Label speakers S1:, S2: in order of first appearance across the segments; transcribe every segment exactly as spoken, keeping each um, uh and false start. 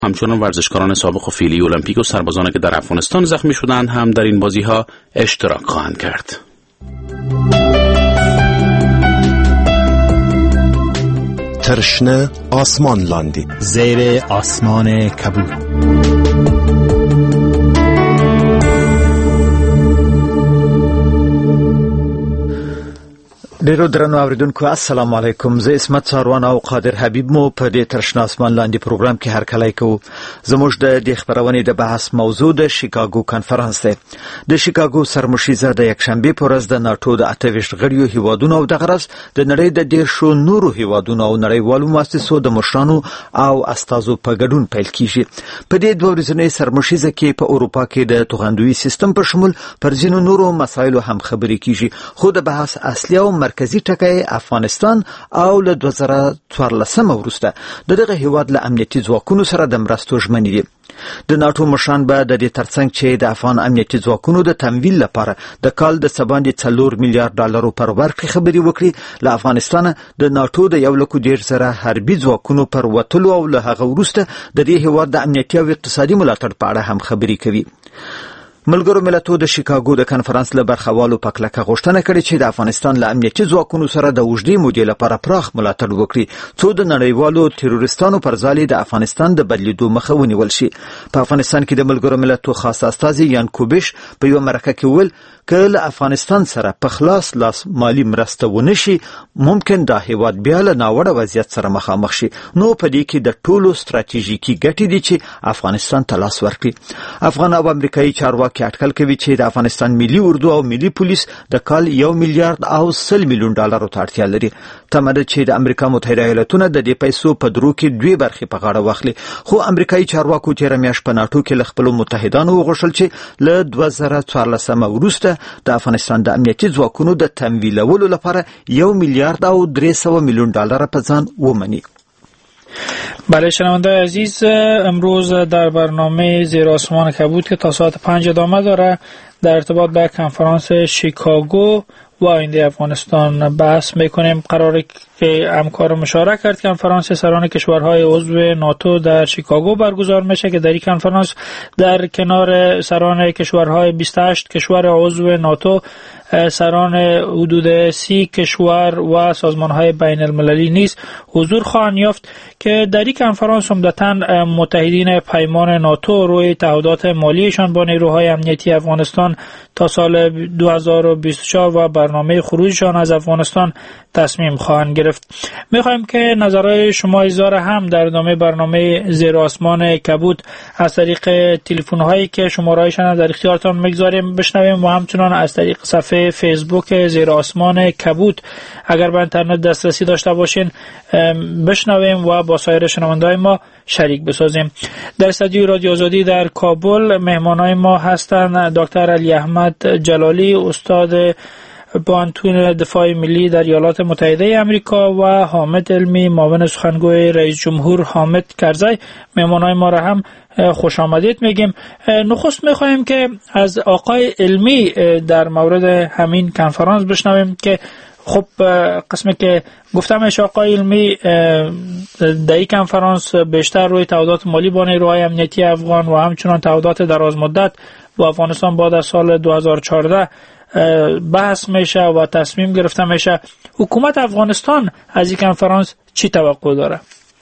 S1: همچنان ورزشکاران سابق و فعلی المپیک و سربازانی که در افغانستان زخمی شدند هم در این بازی‌ها اشتراک خواهند کرد.
S2: ترشنه آسمان لاندی
S3: زیر آسمان کبود. ډیرو درنو اوریدونکو السلام علیکم. زه اسمت ساروان او قادر حبیب مو په دې ترشنا اسمان لاندې پروګرام کې هر کله کوو. زموږ د دې خبرونې د بحث موضوع د شیکاګو کانفرنس ده. د شیکاګو سرمشیزه د یکشنبه په ورځ د ناتو د اته ویشت غړیو هیوادونو او د غرض د نړۍ د ډیر شو نورو هیوادونو او نړیوالو مؤسسو د مشرانو او استازو په ګډون پیل کیږي. په دې دوه ورځنۍ سرمشیزه کې په اروپا کې د توغندوی سیستم په شمول پر ځینو نورو مسایلو هم خبرې کیږي. خو د بحث اصلي او مرکزی ټکی افغانستان او له دوه زره څوارلسم وروسته د دغه هیواد له امنیتي ځواکونو سره د مرستو ژمنې دي. د ناتو مشران به د دې ترڅنګ چې د افغان امنیتي ځواکونو د تمویل لپاره د کال د سباندې څلور میلیارډ ډالرو پر ورکړې خبرې وکړي. له افغانستان د ناتو د یو لک ډیر زره حربي ځواکونو پر وتلو او له هغه وروسته د دې هیواد د امنیتي او اقتصادي ملاتړ په اړه هم خبرې کوي. ملګرو ملتونو د شیکاګو د کانفرنس له برخوالو په کلکه غوښتنه کړې چې د افغانستان له امنیتي ځواکونو سره د اوږدې مودې لپاره پراخ ملاتړ وکړي څو د نړیوالو تروریستانو پر ځای د افغانستان د بدلیدو مخه ونیول شي. په افغانستان کې د ملګرو ملتونو خاص استازي یان کوبش په یو مرکه کې ویل که له افغانستان سره په خلاص لاس مالی مرسته ونشي ممکن دا هیواد بیا له ناوړه وضعیت سره مخامخ شي. نو په دې کې د ټولو ستراتیژیکي ګټې دي چې افغانستان ته لاس ورکړي. افغان او امریکایي چارواکي اټکل کوي چې د افغانستان ملي اردو او ملي پولیس د کال یو میلیارډ او سل میلیون ډالرو ته اړتیا لري. تمه ده چې د امریکا متحده ایالاتونه د دې پیسو په درو کې دوی برخې په غاړه واخلي. خو امریکایي چارواکو تیر میاشت په ناتو کې له خپلو متحدانو وغوښتل چې له دوه زره څوارلسم وروسته د افغانستان د امنیتي ځواکونو د تمویلولو لپاره یو میلیارډ او درې سوه میلیون ډالر په ځان ومني.
S4: بله شنونده عزیز، امروز در برنامه زیر آسمان کبود که تا ساعت پنج ادامه داره در ارتباط به کنفرانس شیکاگو و آینده افغانستان بحث میکنیم. قراره که همکار مشارکت کرد کنفرانس سران کشورهای عضو ناتو در شیکاگو برگزار میشه که در این کنفرانس در کنار سران کشورهای بیست و هشت کشور عضو ناتو سران حدود سی کشور و سازمانهای بین المللی نیز حضور خواهند یافت که در این کنفرانس عمدتاً متحدین پیمان ناتو روی تعهدات مالیشان با نیروهای امنیتی افغانستان تا سال دو هزار و بیست و چهار و برنامه خروجشان از افغانستان تصمیم خواهند گرفت. میخوایم که نظرهای شما اظهار هم در ادامه برنامه زیر آسمان کبود از طریق تلفن هایی که شماره‌هایشان در اختیارتان میگذاریم بشنویم و همچنان از طریق صفحه فیسبوک زیر آسمان کبود اگر به اینترنت دسترسی داشته باشین بشنویم و با سایر شنونده‌های ما شریک بسازیم. در استودیوی رادیو آزادی در کابل مهمانای ما هستند دکتر علی احمد جلالی، استاد پانتون دفاع ملی در ایالات متحده آمریکا و حامد علمی، معاون سخنگوی رئیس جمهور حامد کرزی. مهمانای ما را هم خوش آمدید میگیم. نخست میخوایم که از آقای علمی در مورد همین کنفرانس بشنویم که خب قسمی که گفتمش آقای علمی در این کنفرانس بیشتر روی تعهدات مالی با نیروهای امنیتی افغان و همچنان تعهدات دراز مدت با افغانستان بعد از سال دو هزار و چهارده بحث میشه و تصمیم گرفته میشه. حکومت افغانستان از این کنفرانس چی توقع داره؟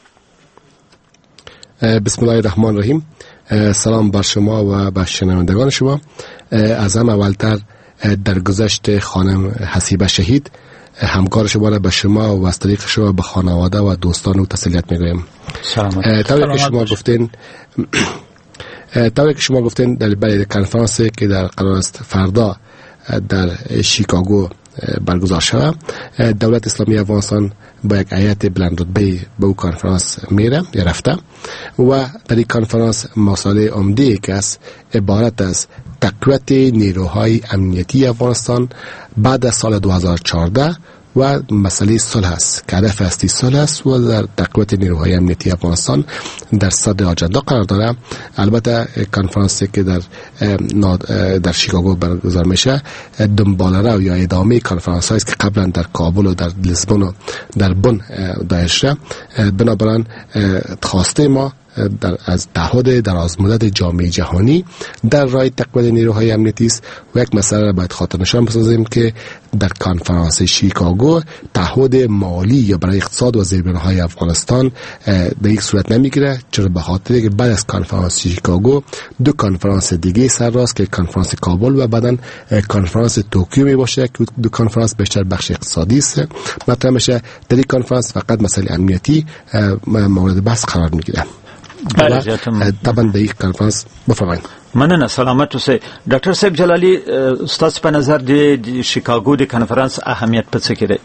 S5: بسم الله الرحمن الرحیم. سلام بر شما و بر شنوندگان شما. از هم اولتر در گذشت خانم حسیبه شهید همکار شما را به شما و از طریق شما به خانواده و دوستان و تسلیت میگویم.
S4: سلامت.
S5: طوری که شما گفتین طوری که شما گفتین در برای کنفرانس که در قرار است فردا در شیکاگو برگزار شود، دولت اسلامی افغانستان با یک هیئت بلند رتبه به او کنفرانس میره یا رفته و در این کنفرانس مسئله عمده که است عبارت از تقویت نیروهای امنیتی افغانستان بعد از سال دو هزار و چهارده و مسئله صلح است که هدف اصلی صلح است و در تقویت نیروهای امنیتی افغانستان در صدر اجندا قرار داره. البته کنفرانسی که در در شیکاگو برگزار میشه دنباله یا ادامه کنفرانس هایی است که قبلا در کابل و در لیسبون و در بن دایر شده. بنابراین خواسته ما در از تعهد دراز مدت جامعه جهانی در راه تقویت نیروهای امنیتی است و یک مسئله را باید خاطر نشان بسازیم که در کنفرانس شیکاگو تعهد مالی یا برای اقتصاد و زیربناهای افغانستان به یک صورت نمیگیره، چرا به خاطر که بعد از کنفرانس شیکاگو دو کنفرانس دیگه سر راست که کنفرانس کابل و بعداً کنفرانس توکیو می باشه که دو کنفرانس بیشتر بخش اقتصادی است مطرح میشه. در این کنفرانس فقط مسئله امنیتی مورد بحث قرار میگیره.
S3: بله
S5: طبعا در این کنفرانس بفرمایید.
S3: مننه، سلامت اوسئ. ډاکټر صاحب جلالي، ستاسو په نظر د شیکاګو د کنفرانس اهمیت په څه کې دی؟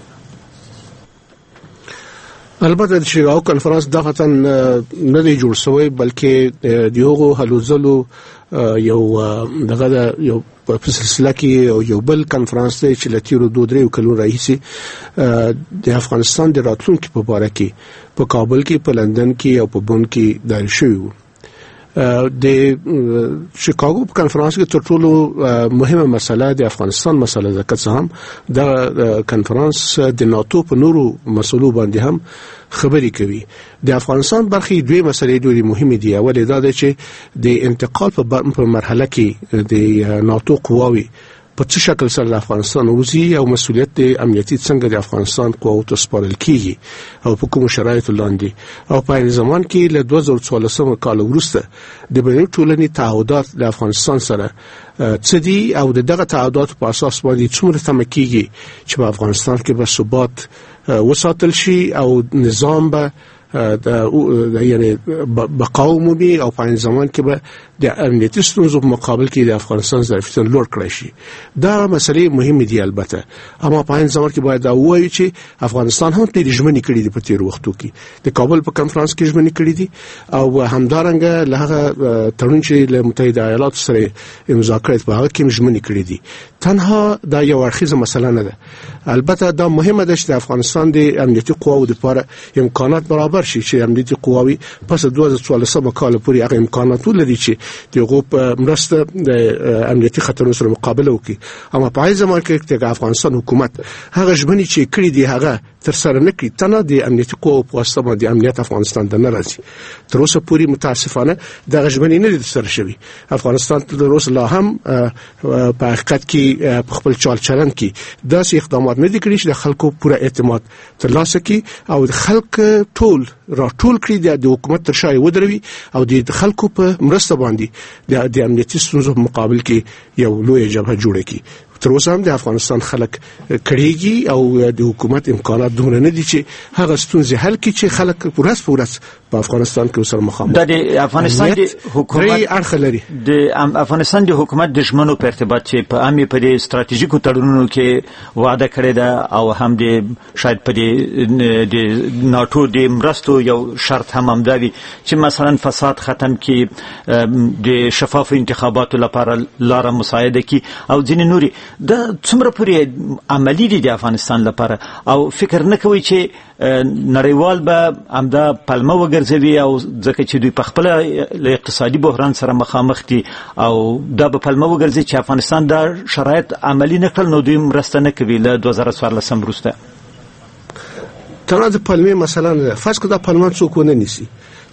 S6: البته د شیکاګو کنفرانس دغه نه دی جوړ شوی بلکې د هغو هلو ځلو یو دغه یو په سلسله کې یو بل کنفرانس دی چې لتیرو دوه درې کلونو راهیسي د افغانستان د راتلونکي په اړه کې په کابل کې، په لندن کې او په بون کې دایره شوی و. د شیکاګو په کنفرانس کې تر ټولو مهمه مسله د افغانستان مسله ده، که څه هم د کنفرانس د ناتو په نورو مسلو باندې هم خبرې کوي. د افغانستان برخې دوی مسلې ډېرې مهمې دي. اول دا ده چې د انتقال په مرحله کې د ناتو قواوي په څه شکل سره د افغانستان وزي او مسؤلیت د امنیتي څنګه د افغانستان قواو ته سپارل کیږي او په کوم شرایطو لاندې او په این زمان کې له دوه زره څوارلسم کال وروسته د بینالمللي ټولنې تعهدات د افغانستان سره څه دي او دغه تعهدات په اساس باندې څومره تمه کیږي چې په افغانستان کې به ثبات وساتل شي او نظام به د یعنی بقاو مومي او په این زمان کې به د امنیتي ستونزو په مقابل کې د افغانستان ظرفیت لوړ کړی شي. دا مسلې مهمې دي البته، اما په این زمان کې باید دا ووایو چې افغانستان هم ډېرې ژمنې کړې دي په تېرو وختو کې. د کابل په کنفرانس کې ژمنې کړې دي او همدارنګه له هغه تړون چې له متحده ایالاتو سره امضا کړی په هغه کې ژمنې کړې دي. تنها دا یو اړخیزه مسله نه ده، البته دا مهمه ده چې د افغانستان د امنیتي قواو لپاره امکانات برابر شي چې امنیتي قواوي پس دوه زره څوارلسم کال پورې هغه امکانات ولري چې دغه په مرسته د امنیتي خطرونو سره مقابله وکړي. اما په هغه زمان کې د افغانستان حکومت هغه ژمنې چې کړې دي هغه تر سره نه کړي، تنه د امنیتي قواو په واسطه باندې امنیت افغانستان ته نه راځي. تر اوسه پورې متاسفانه دغه ژمنې نه دي ترسره شوې. افغانستان تر اوسه لا هم په حقیقت کې په خپل چال چلن کې داسې اقدامات نه دي کړي چې د خلکو پوره اعتماد ترلاسه کړي او د خلک ټول راټول کړي د حکومت تر شا ودروي او د خلکو په مرسته باندې د امنیتي ستونزو په مقابل کې یو لوی جبهه جوړه کړي. تر اوسه هم د افغانستان خلک کړيږي او د حکومت امکانات دومره نه دي چې هغه ستونزې حل کړي چې خلک پورس پورس په افغانستان کې سره مخامخ
S3: دي. د افغانستان د حکومت
S6: اړخ لري،
S3: د افغانستان د حکومت د ژمنو په ارتباط چې په عامه په دې ستراتیژیکو تړونونو کې وعده کړې ده او هم د شاید په دې د ناتو د مرستو یو شرط هم همداوي چې مثلا فساد ختم کړي، د شفاف انتخاباتو لپاره لاره مساعده کړي او ځینې نوري. دا څومره پورې عملی دي د افغانستان لپاره او فکر نه کوي چې نړیوال به همدا پلمه وګرځوي او ځکه چې دوی په خپل اقتصادي بحران سره مخامخ دي او دا به پلمه وګرځي چې افغانستان دا شرایط عملی نه کړل نو دوی مرسته نه کوي له دوه زره څوارلسم وروسته.
S6: تنها د پلمې مسله نه ده، فرض کړه دا پلمه څوک ونه نیسي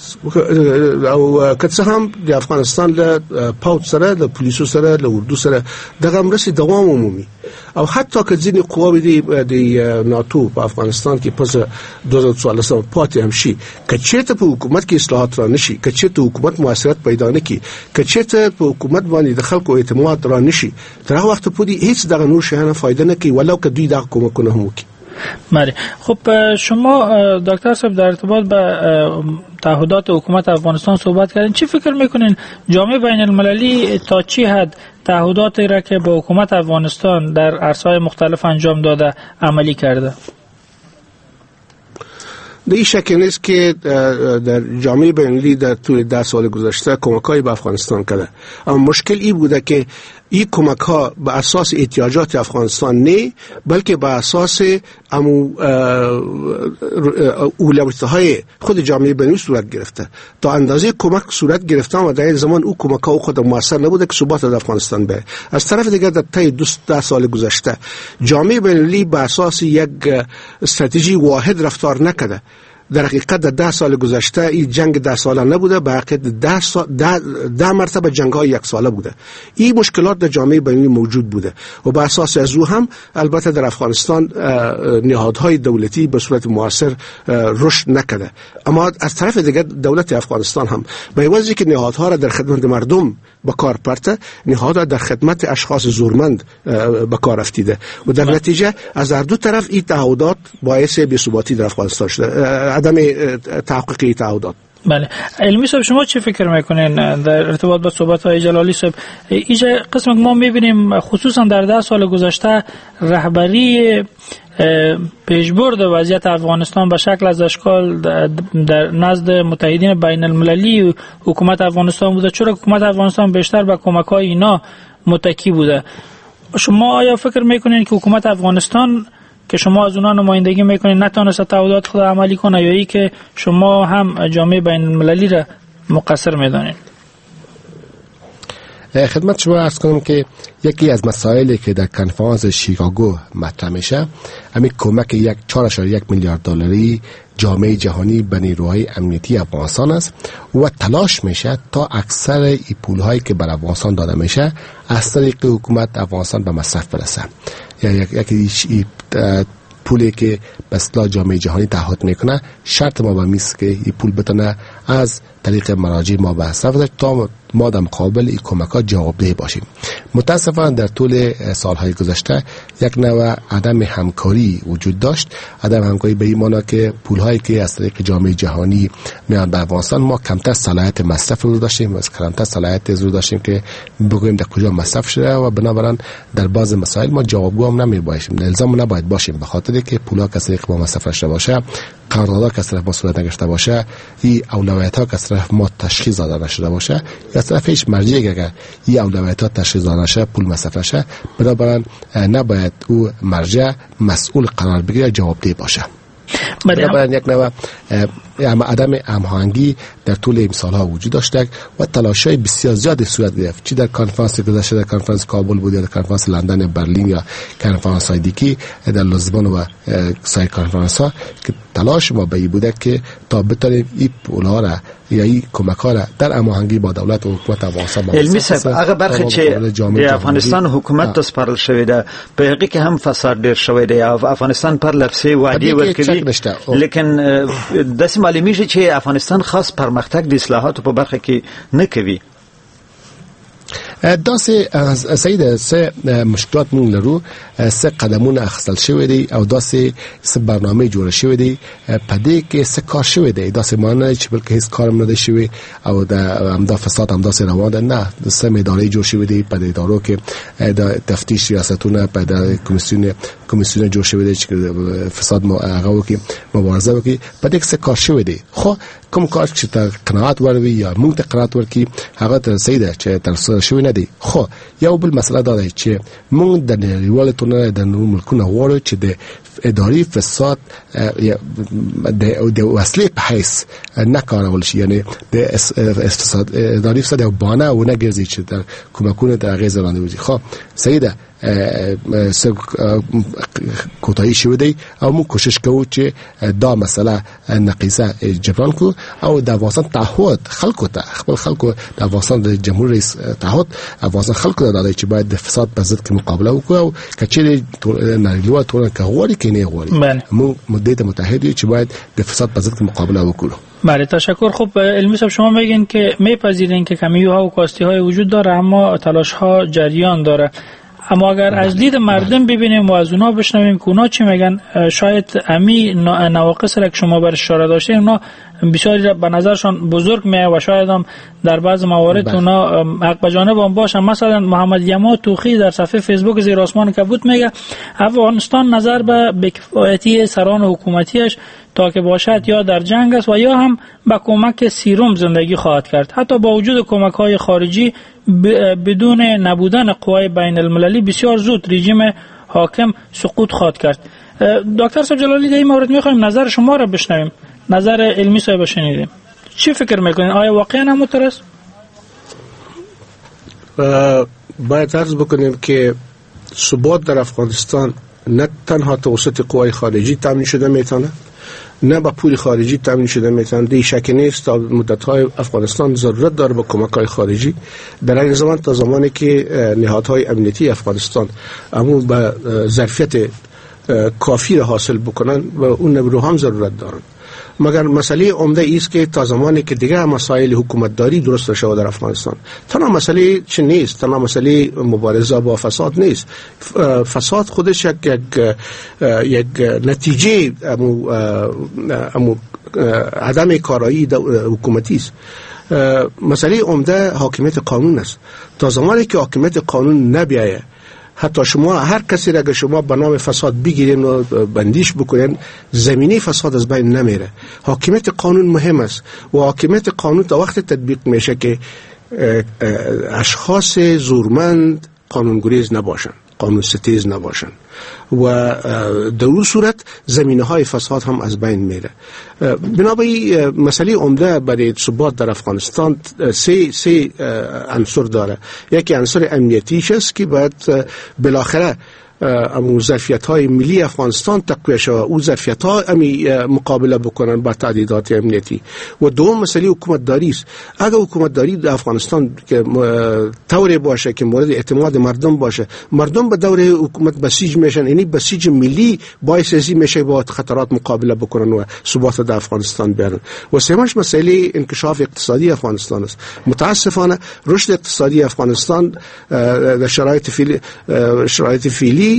S6: او که څه هم د افغانستان له پاوت سره له پولیسو سره له اردو سره دغه مرستې دوام عمومي او حتی که ځینې قواوې د ناتو په افغانستان کې پس دوه زره څوارلسم پاتې هم شي، که چېرته په حکومت کې اصلاحات را نشي، که چېرته حکومت موثریت پیدا نه کړي، که چېرته په حکومت باندې د خلکو اعتماد را نشي، تر هغه وخته پورې هیڅ دغه نور شیان فایده نه کوي ولو که دوی دغه کومکونه هم وکړي.
S4: بله، خب شما دکتر صاحب در ارتباط به تعهدات حکومت افغانستان صحبت کردین. چی فکر میکنین جامعه بین المللی تا چی حد تعهداتی را که به حکومت افغانستان در عرصه‌های مختلف انجام داده عملی کرده؟
S6: در این شک نیست که در جامعه بین المللی در طول ده سال گذشته کمک‌های به افغانستان کرده، اما مشکل این بوده که این کمک ها به اساس احتیاجات افغانستان نه بلکه به اساس امو اولویت های خود جامعه بین‌المللی صورت گرفته. تا اندازه کمک صورت گرفتن و در این زمان او کمک ها خود موثر نبوده که ثبات در افغانستان به. از طرف دیگر در طی ده سال گذشته جامعه بین‌المللی به اساس یک استراتژی واحد رفتار نکرده. در حقیقت در ده سال گذشته این جنگ ده ساله نبوده، به حقیقت ده, سال ده, ده مرتبه جنگ های یک ساله بوده. این مشکلات در جامعه بین‌المللی موجود بوده و به اساس از او هم البته در افغانستان نهادهای دولتی به صورت مؤثر رشد نکرده. اما از طرف دیگر دولت افغانستان هم به عوضی که نهادها را در خدمت مردم به کار برده، نهادها در خدمت اشخاص زورمند به کار افتیده و در نتیجه از هر دو طرف این تعهدات باعث بی‌ثباتی در افغانستان شده، عدم تحقق تعهدات.
S4: بله، علمی صاحب شما چی فکر میکنین در ارتباط با صحبت های جلالی صاحب؟ اینجا قسم که ما میبینیم خصوصا در ده سال گذشته رهبری پیشبرد وضعیت افغانستان به شکل از اشکال در نزد متحدین بین المللی حکومت افغانستان بوده، چرا حکومت افغانستان بیشتر به کمک های اینا متکی بوده. شما آیا فکر میکنین که حکومت افغانستان که شما از اونها نمایندگی میکنین نتونسته تعهدات خود عملی کنه، یا ای که شما هم جامعه بین المللی را مقصر میدانین؟
S5: خدمت شما عرض کنم که یکی از مسائلی که در کنفرانس شیکاگو مطرح میشه همین کمک یک چهار اشاریه یک میلیارد دلاری جامعه جهانی به نیروهای امنیتی افغانستان است و تلاش میشه تا اکثر این پولهایی که بر افغانستان داده میشه از طریق حکومت افغانستان به مصرف برسه. یعنی یکی پولی که به اصطلاح جامعه جهانی تعهد میکنه، شرط ما به میست که این پول بتونه از طریق مراجع ما به مصرف بشه تا ما در مقابل این کمک‌ها جوابدهی باشیم. متاسفانه در طول سالهای گذشته یک نوع عدم همکاری وجود داشت. عدم همکاری به این معنی که پول‌هایی که از طریق جامعه جهانی میاد به افغانستان ما کمتر صلاحیت مصرف رو داشتیم، از کمتر صلاحیت رو داشتیم که بگوییم در کجا مصرف شده و بنابراین در بعض مسائل ما جوابگو هم نمی باشیم، الزام نباید باشیم، به خاطر که پول‌ها از طریق ما مصرف شده باشه، قراردادها از طرف ما صورت نگرفته باشه، این اولویت‌ها از طرف ما تشخیص داده نشده باشه، از طرف هیچ مرجعی اگر این اولویت‌ها تشخیص داده نشه پول مصرف شه، بنابراین نباید او مرجع مسئول قرار بگیره، جوابدeh باشه. بنابراین یک نوع عدم هماهنگی در طول این سالها وجود داشته و تلاش‌های بسیار زیادی صورت گرفت، چی در کنفرانس گذشته، در کنفرانس کابل بود یا در کنفرانس لندن، برلین یا کنفرانس های دیگه در لیزبون و سایر کنفرانس ها که تلاش ما به این بوده که تا بتونیم این پول‌ها را یا این کمک‌ها را در هماهنگی با دولت و حکومت افغانستان
S3: علمی صاحب هغه برخه چې افغانستان حکومت ته سپارل شوی ده په هغه کې هم فساد ډیر شوی دی، افغانستان پر لپسې وعده ورکوي، لیکن داسې معلومیږي چې افغانستان خاص پرمختګ د اصلاحاتو په برخه کې نه کوي.
S5: داسې سید سه مشکلات مونږ لرو، سه قدمونه اخیستل شوی دی او داسې سه برنامه جوړ شوی دی، په دې کې سه کار شوی دی، داسې معنی چې بلکې هیڅ کار نه دی شوی او د همدا فساد هم داسې روان ده، نه سه ادارې جوړ شوی دی، په دې ادارو کې د تفتیش ریاستونه، په د کمیسیون کمیسیون جوړ شوی دی چې فساد مو هغه کې مبارزه وکړي، په دې کې سه کار شوی دی. خو کوم کار چې ته قناعت وروي یا موږ ته قناعت ورکړي هغه تر سیده چې تر سره شوی نه دی. خو یو بل مسله دا ده چې موږ د نړیوالو ټولنې د ملکونو غواړو چې د اداري فساد د وسیلې په حیث نه کارول شي، یعنی د فساد اداري فساد یو بانه و نه ګرځي چې در کومکونه د هغې ځای باندې وځي. خو سیده سب کوتاهی شوی دی او موږ کوشش کوو چې دا مسله نقیصه جبران کو او د افغانستان تعهد خلکو ته خپل خلکو د افغانستان د جمهور رئیس تعهد افغانستان خلکو ته دادی چې باید د فساد په ضد کې مقابله وکړو او کچېرې نړیوال ټولنه که غواړي کې نه غواړي موږ مدت متحد یو چې باید د فساد په ضد کې مقابله وکړو.
S4: بله تشکر. خب علمی صاحب شما میگین که میپذیرین که کمیوها و کاستی های وجود داره اما تلاش ها جریان داره، اما اگر از دید مردم ببینیم و از اونا بشنویم که اونا چی میگن، شاید امی نواقص را که شما بر اشاره داشتین اونا بسیاری به نظرشان بزرگ میه و شاید هم در بعض موارد اونا حق به جانب هم باشن. مثلا محمد یما توخی در صفحه فیسبوک زیر آسمان کبوت میگه افغانستان نظر به بی‌کفایتی سران حکومتیش تا که باشد یا در جنگ است و یا هم با کمک سیروم زندگی خواهد کرد. حتی با وجود کمک های خارجی بدون نبودن قوای بین المللی بسیار زود رژیم حاکم سقوط خواهد کرد. دکتر صاحب جلالی در این مورد میخوایم نظر شما را بشنویم. نظر علمی صاحب شنیدیم، چی فکر میکنین؟ آیا واقعا همونطور است؟
S6: باید عرض بکنیم که ثبات در افغانستان نه تنها توسط قوای خارجی تامین شده میتونه، نه با پول خارجی تامین شده میتونن. دی شک نیست تا مدت‌های افغانستان ضرورت داره به کمک‌های خارجی. در این زمان تا زمانی که نهادهای امنیتی افغانستان اما به ظرفیت کافی را حاصل بکنن و اون نبرو هم ضرورت دارن. مگر مسئله عمده ایست که تا زمانی که دیگه مسائل حکومتداری درست نشود در افغانستان، تنها مسئله چه نیست، تنها مسئله مبارزه با فساد نیست. فساد خودش یک یک, یک نتیجه امو, امو عدم کارایی حکومتی است. مسئله عمده حاکمیت قانون است. تا زمانی که حاکمیت قانون نبیایه، حتی شما هر کسی را اگر شما به نام فساد بگیرین و بندیش بکنین، زمینه فساد از بین نمیره. حاکمیت قانون مهم است و حاکمیت قانون تا وقت تطبیق میشه که اشخاص زورمند قانونگریز نباشن، قانون ستیز نباشن و در اون صورت زمینه های فساد هم از بین میره. بنابراین مسئله عمده برای ثبات در افغانستان سه سه عنصر داره. یکی عنصر امنیتیش است که باید بالاخره امو ظرفیت های ملی افغانستان تقویه شود، او ظرفیت ها امی مقابله بکنن با تعدیدات امنیتی. و دوم مسئله حکومت داری است. اگر حکومت داری در افغانستان که طوری باشه که مورد اعتماد مردم باشه، مردم به دور حکومت بسیج میشن، یعنی بسیج ملی باعث ازی میشه با خطرات مقابله بکنن و ثبات در افغانستان بیارن. و سومش مسئله انکشاف اقتصادی افغانستان است. متاسفانه رشد اقتصادی افغانستان در شرایط فعلی شرایط فعلی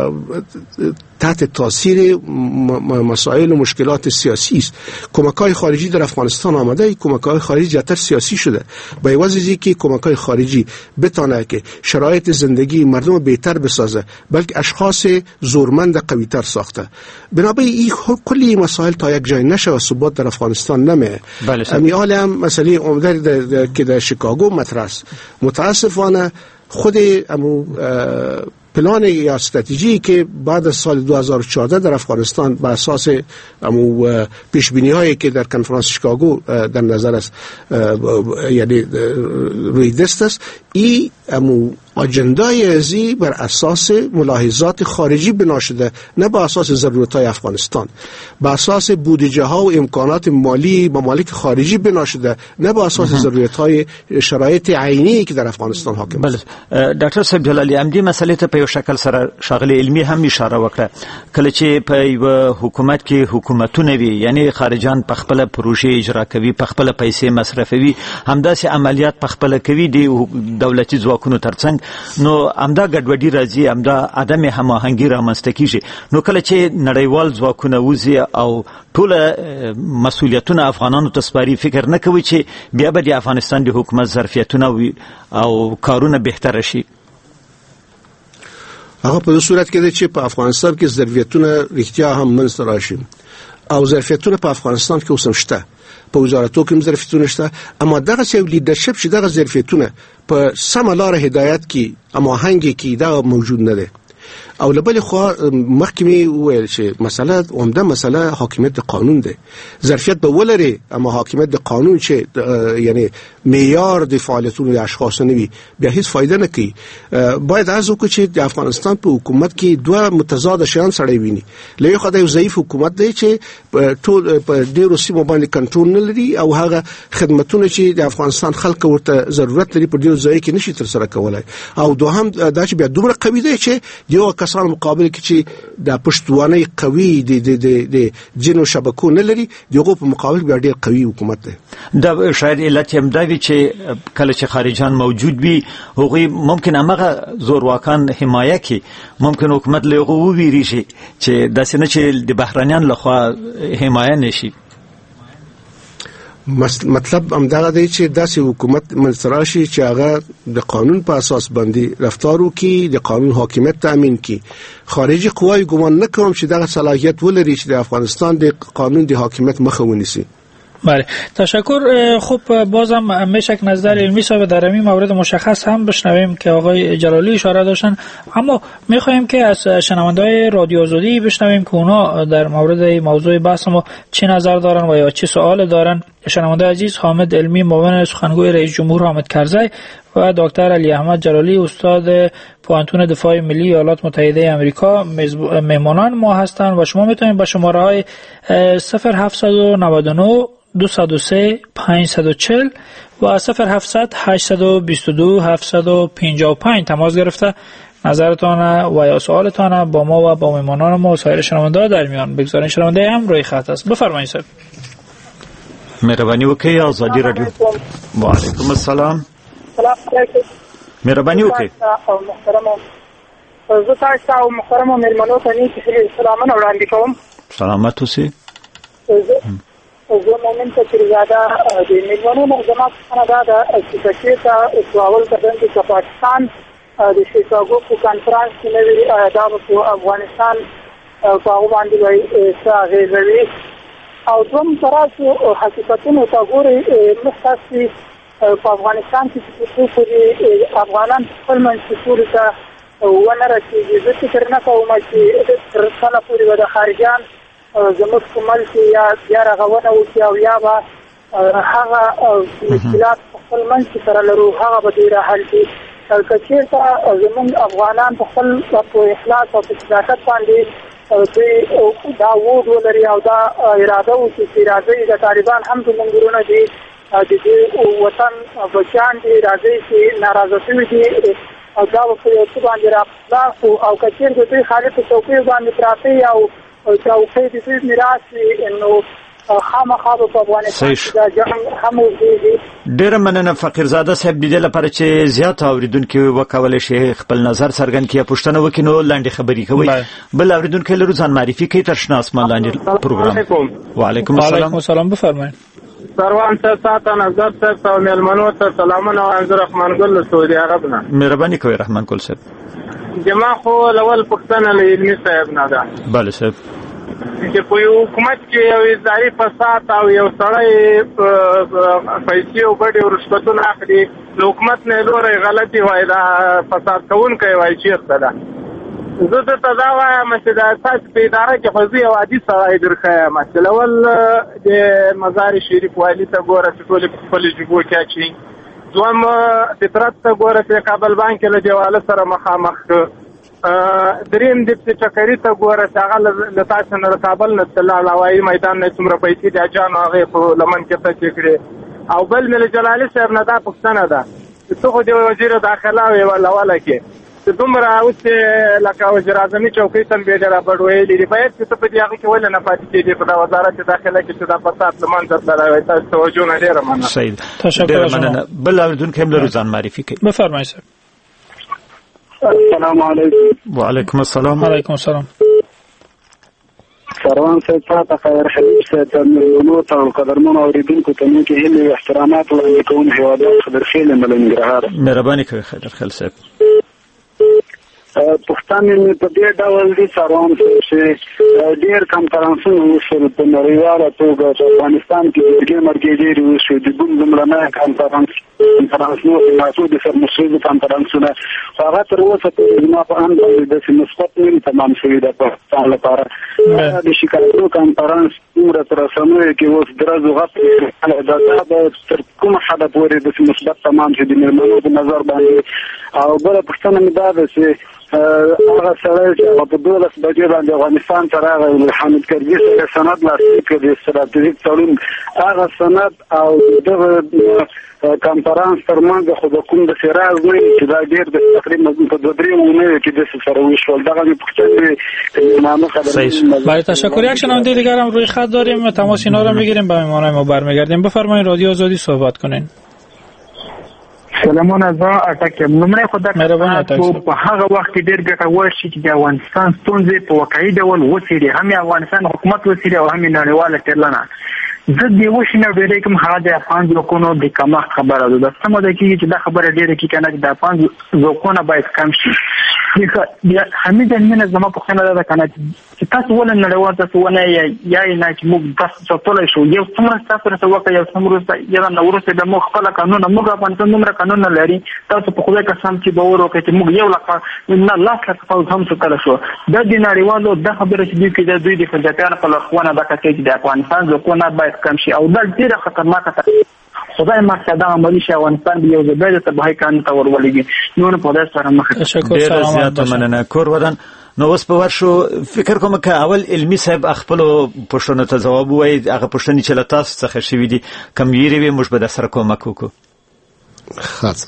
S6: تحت تاثیر مسائل و مشکلات سیاسی است. کمک‌های خارجی در افغانستان آمده، کمک‌های خارجی جاتر سیاسی شده. با عوض از اینکه کمک‌های خارجی بتونه که شرایط زندگی مردم بهتر بسازه، بلکه اشخاص زورمند قوی‌تر ساخته. بنابراین این کلی مسائل تا یک جای نشه و ثبات در افغانستان نمیه. امی حالا هم مسئله عمده که در شیکاگو مطرح است. متاسفانه خود امو پلان یا استراتژی که بعد از سال دو هزار و چهارده در افغانستان بر اساس امو پیش بینی هایی که در کنفرانس شیکاگو در نظر است، یعنی روی دست است، این امو اجندای ازی بر اساس ملاحظات خارجی بنا شده، نه بر اساس ضرورت های افغانستان. بر اساس بودجه ها و امکانات مالی ممالک خارجی بنا شده، نه بر اساس ضرورت های شرایط عینی که در افغانستان حاکم است.
S3: بله ډاکټر صاحب جلالی امدی مسئله ته په یو شکل سره شاغلی علمی هم اشاره وکړه. کله چې په یو حکومت کې حکومتونه وي، یعنی خارجان په خپل پروژې اجرا کوي، په خپل پیسې مصرفوي، همداسې عملیات په خپل کوي د دولتي ځواکونو ترڅنګ، نو امدا ګډوډي راځي، امدا عدم هماهنګي رامنځته کیږي. نو کله چې نړیوال ځواکونه وزي او ټول مسؤلیتونه افغانانو ته سپاري، فکر نه کوي چې بیا به د افغانستان د حکومت ظرفیتونه او کارونه بهتر شي؟
S6: هغه په صورت کې چې په افغانستان کې ظرفیتونه رښتیا هم منځ ته راشي او ظرفیتونه په افغانستان کې اوس هم شته، په وزارتو کې هم ظرفیتونه شته، اما دغه چې لیدرشپ چې دغه ظرفیتونه په سمه لاره هدایت کی اما هنګي کی دا موجود نه ده. او لبل خو محکمه ویل چې مسله عمده مسله حاکمیت قانون ده. ظرفیت به ولري اما حاکمیت قانون چې یعنی معیار د فعالیتونو د اشخاص نه وي، بیا هیڅ فایده نه کوي. باید از وکړو چې د افغانستان په حکومت کې دوه متضاد شیان سره ویني. لوی خدای یو ضعیف حکومت دی چې ټول په ډیرو سیمو باندې کنټرول نه لري او هغه خدماتونه چې د افغانستان خلک ورته ضرورت لري په ډیرو ځای کې نشي تر سره کولای. او دوهم دا چې بیا دومره قوي دی چې یو کسان مقابل کې چې د پښتوانه قوي د د د جنو شبکو نه لري، دغه په مقابل بیا ډیر قوي حکومت دی.
S3: دا شاید علت هم دا وي چې کله چې خارجان موجود وي، هغوی ممکن هغه زورواکان حمایه کوي، ممکن حکومت له هغو وویریږي چې داسې نه چې د بهرانیان لخوا حمایه نشي.
S6: مطلب همدغه دی چې داسې حکومت منځته راشي چې هغه د قانون په اساس باندې رفتار وکړي، د قانون حاکمیت تامین کړي. خارجي قوای ګمان نه کوم چې دغه صلاحیت ولري چې د افغانستان د قانون د حاکمیت مخه ونیسي.
S4: بله تشکر. خب بازم میشه که نظر علمی صاحب در این مورد مشخص هم بشنویم که آقای جلالی اشاره داشتن، اما میخوایم که از شنونده‌های رادیو آزادی بشنویم که اونا در مورد موضوع بحث ما چه نظر دارن و یا چه سوال دارن. شنونده عزیز، حامد علمی معاون سخنگوی رئیس جمهور حامد کرزی و دکتر علی احمد جلالی استاد پوانتون دفاع ملی ایالات متحده آمریکا مهمانان ما هستند و شما میتونید با شماره های صفر هفت نه نه دو صفر سه پنج چهار صفر و صفر هفتصد هشتصد و بیست و دو هفتصد و پنجاه و پنج تماس گرفته نظرتان و یا سوالتان با ما و با مهمانان ما و سایر شنونده در میان بگذارین. شنونده هم روی خط است. بفرمایید صاحب.
S3: مهربانی وکړئ آزادی رادیو. وعلیکم السلام.
S7: سلام علیکم.
S3: مهربانی وکړئ.
S7: محترم زه تاسو او محترم مېلمنو ته نیک سلامونه وړاندې کوم.
S3: سلامت اوسئ.
S7: زه مومن تکریزاده د مېلمنو نه زما څخه دا ده چې کچېرته په اول قدم کې پاکستان د شیکاګو په کانفرنس کې نوي دا په افغانستان په هغه باندې وایي څه اغېزوي او دوم ترڅو حقیقتونه ته ګوري مختصي په افغانستان کې چې په افغانان خپل منځ ته ونه رسېږي. زه فکر نه کوم چې تر کله پورې به د خارجیان زموږ په ملک یا بیا رغونه وکړي او یا به هغه مشکلات په خپل منځ کې سره لرو هغه به ډېره حل کړي. که چېرته زموږ افغانان په خپل په اخلاص او په صداقت باندې دوی دا وود ولري او دا اراده وکړي چې راځئ د طالبان هم زموږ ورونه دي د دې وطن بچیان دي راځئ چې ناراضه شوي دي او دا به په یو څه باندې راخلاص او که چېرته دوی خالي په چوکیو باندې پراته او چوکۍ د دوی میراث وي نو خامخا په افغانستان کې دا جنګ هم وزېږي.
S3: ډېره مننه فقیرزاده صاحب. د دې لپاره چې زیات اوریدونکي وکولی شي خپل نظر څرګند کړي پوښتنه وکړي نو لنډې خبرې کوي. بل اوریدونکی لرو ځان معرفي کوي تر شنه اسمان لاندې پروګرام. وعلیکم السلام.
S4: وعلیکم السلام. بفرمایئ.
S8: سروان ته ساته نظر صاحب او مېلمنو ته سلامونه او انځور رحمان ګل له سعودي عرب نه.
S3: مهرباني کوئ رحمان ګل صاحب.
S8: جما خو لول پښتنه له علمي صاحب نه ده.
S3: بله صاحب.
S8: چې په یو حکومت کې یو اداري فساد او یو سړی پیسې او ګټې او رشوتونه اخلي نو حکومت نه لوري غلطي وایي دا فساد کوونکی وایي چېرته ده. زه درته دا وایم چې د اساس په اداره کې خو زه یو عادي سړی درښیم چې لول د مزار شریف والي ته ګوره چې ټولې په خپلو جیبو کې اچوي. دویم فطرت ته ګوره چې کابل بانک له دیواله سره مخامخ دریم د چکري ته ګوره چې هغه له تاسو نه د کابل نه تلل هوایي میدان نه څومره پیسې د اجانو هغې په لمن کې تچې کړې. او بل مې له جلالي صاحب نه دا پوښتنه ده چې ته خو د وزیر داخله وې ولوله کې چې دومره اوس لکه وزیر اعظمي چوکۍ ته مې ډېره بډ ویلي دي باید چې ته په دې هغه کې ولې نه پاتې کېدې په دا وزارت داخله کې چې دا فساد له منځه تللی تاسو توجه نه ډېره مننه.
S3: صحیح ده. ډېره مننه. بل اورېدونکی هم لرو ځان معرفي کوي.
S4: بفرمایئ صاحب.
S9: السلام علیکم.
S3: وعلیکم السلام.
S4: وعلیکم السلام.
S9: سروان صاحب تاسو خیر حبیب صاحب مېلمنو ته او قدرمنو اوریدونکو ته مې کې هیلې او احترامات وړاندې کوم. هیوادوال خضرخیل یم له ننګرهاره.
S3: مهرباني کوئ خضرخیل صاحب.
S9: پښتانه مې په دې ډول دي سروان صاحب چې ډېر کنفرانسونه وشول په نړیواله توګه په افغانستان کې جرګې مرګې ډېرې وشوې. د ګوند لومړنی کنفرانس کنفرانس نو ناسو د سرمسعود کنفرانسونه خو هغه تر اوسه پورې زما په اند باندې داسې مثبت نه تمام شوي ده په پاکستان لپاره. د شیکاګو کنفرانس دومره په رسنیو کې اوس درز و غپ دا به تر کومه حده پورې داسې مثبت تمام شي د مېلمنو په نظر باندې. او بله پوښتنه مې دا ده چې هغه سړی چې په دولس بجې باندې افغانستان ته راغی حامد کرزي سره سند لاسلیک کړ د ستراتیژیک تړون هغه سند او دغه کنفرانس ترمنځ خو د کوم د سراز نه چې دا ډېر د تقریبا په دوه درې اونیو کې د سره وشول. دغه مې پوښتنه مامو خبره.
S4: برای تشکر. یک شنونده دیگر هم روی خط داریم. تماس اینا رو میگیریم به مهمانای ما برمیگردیم. بفرمایید رادیو آزادی صحبت کنین.
S10: سلامونه. زه اټک یم. لومړی خو دا په هغه وخت کې ډېر ګټور شي چې د افغانستان ستونزې په واقعي ډول وڅېړي، هم یې افغانستان حکومت وڅېړي او هم یې نړیواله ټولنه. زه د یوه شي نه ډېرېږم هغه د افغان ځواکونو د کمښت خبره ده. دا سمه ده کېږي چې دا خبره ډېره کېږي که نه چې د افغان ځواکونه باید کم شي حمید من زما په خنه ده کنه چې تاسو ولې نړیوال تاسو ونه یا نه چې موږ تاسو ټول شو یو څومره تاسو سره وکړ یو څومره یو نه ورسې د موږ خپل قانون موږ افغانستان نومره قانون لري تاسو په خوده قسم چې باور وکړئ چې موږ یو لکه نه لاس لکه په هم څه کړو شو د دې نړیوالو د خبره چې دوی کې د دوی د فدرالي په لخوانه د کچې د افغانستان ځکونه باید کم شي او د ډیره خطرناکه خدای مقصد عملی شي افغانستان به یو ځای ته به کان تور ولګي نو په دې سره مخ
S3: ډیر زیات مننه کور ودان نو اوس په ورشو فکر کوم که اول علمي صاحب خپل پښتنو ته جواب وایي هغه پښتني چې لتاس څخه شوی دي کم یری وي موږ به د سره کومک وکړو
S5: خاص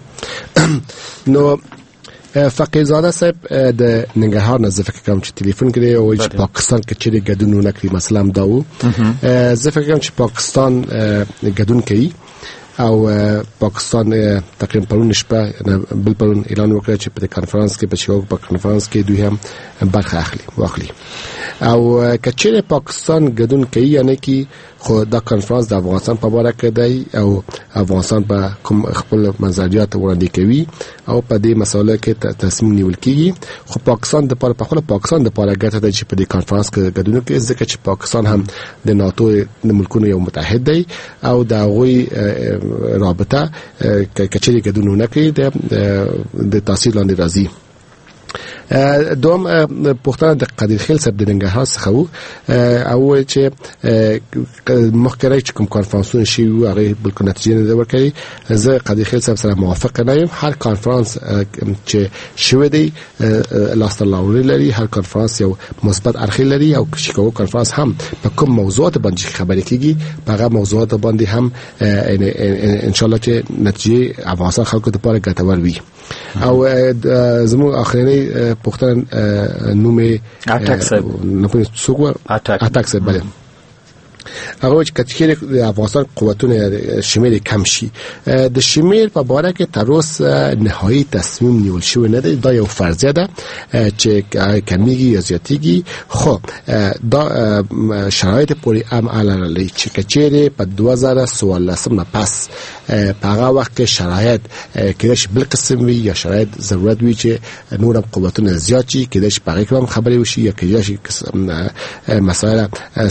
S5: نو فقیزاده صاحب د ننګرهار نه زه فکر کوم چې ټلیفون کړی او چې پاکستان کې چې ګډون نه کړی مثلا هم دا و زه فکر کوم چې پاکستان ګډون کوي او پاکستان تقریبا پرون شپه بل پرون اعلان وکړ چې په کانفرنس کې په شیکاګو په کانفرنس کې دوی هم برخه اخلي واخلي او کچره پاکستان ګډون کوي یعنی کې خو دا کانفرنس د افغانستان په اړه کې دی او افغانستان په کوم خپل نظریات وړاندې کوي او په دې مسله کې تصمیم نیول کیږي خو پاکستان د پر په خپل پاکستان د پر ګټه د چې په دې کانفرنس کې ګډون کوي ځکه چې پاکستان هم د ناتو د ملکونو یو متحد دی او دا غوي رابطه کچري ګډون نه کوي د تاثیر لاندې راځي دوم پښتنه د قدیر خیل صاحب د ننګرهار څخه وو او چې مخکره چې کوم کانفرنسونه شي هغه بلکې نتیجه نه ورکړي زه قدیر خیل صاحب سره موافق نه یم هر کانفرنس چې شوه دی لاست لاوري لري هر کانفرنس یو مثبت اړخ لري او شیکاګو کانفرنس هم په کوم موضوعات باندې خبرې کیږي په هغه موضوعات باندې هم ان شاء الله چې نتیجه افغانستان خلکو لپاره ګټور وي او زموږ اخرنی پښتون نومه
S3: اټاک صاحب
S5: نه پوهیږم څوک اټاک صاحب بله هغه چې کچکیر د افغانستان قوتونه شمیر کم شي د شمیر په اړه کې تر اوسه نهایی تصمیم نیول شوی نه دی دا یو فرضیه ده چې کمیږي یا زیاتیږي خو دا شرایط پوری ام علاوه چې کچیر په دوه هزار و څوارلس نه پس په هغه وخت کې شرایط کېدای بل قسم وي یا شرایط ضرورت وي چې نور قوتونه زیات شي کېدای په هغه کې هم خبرې وشي یا کېدای مثلا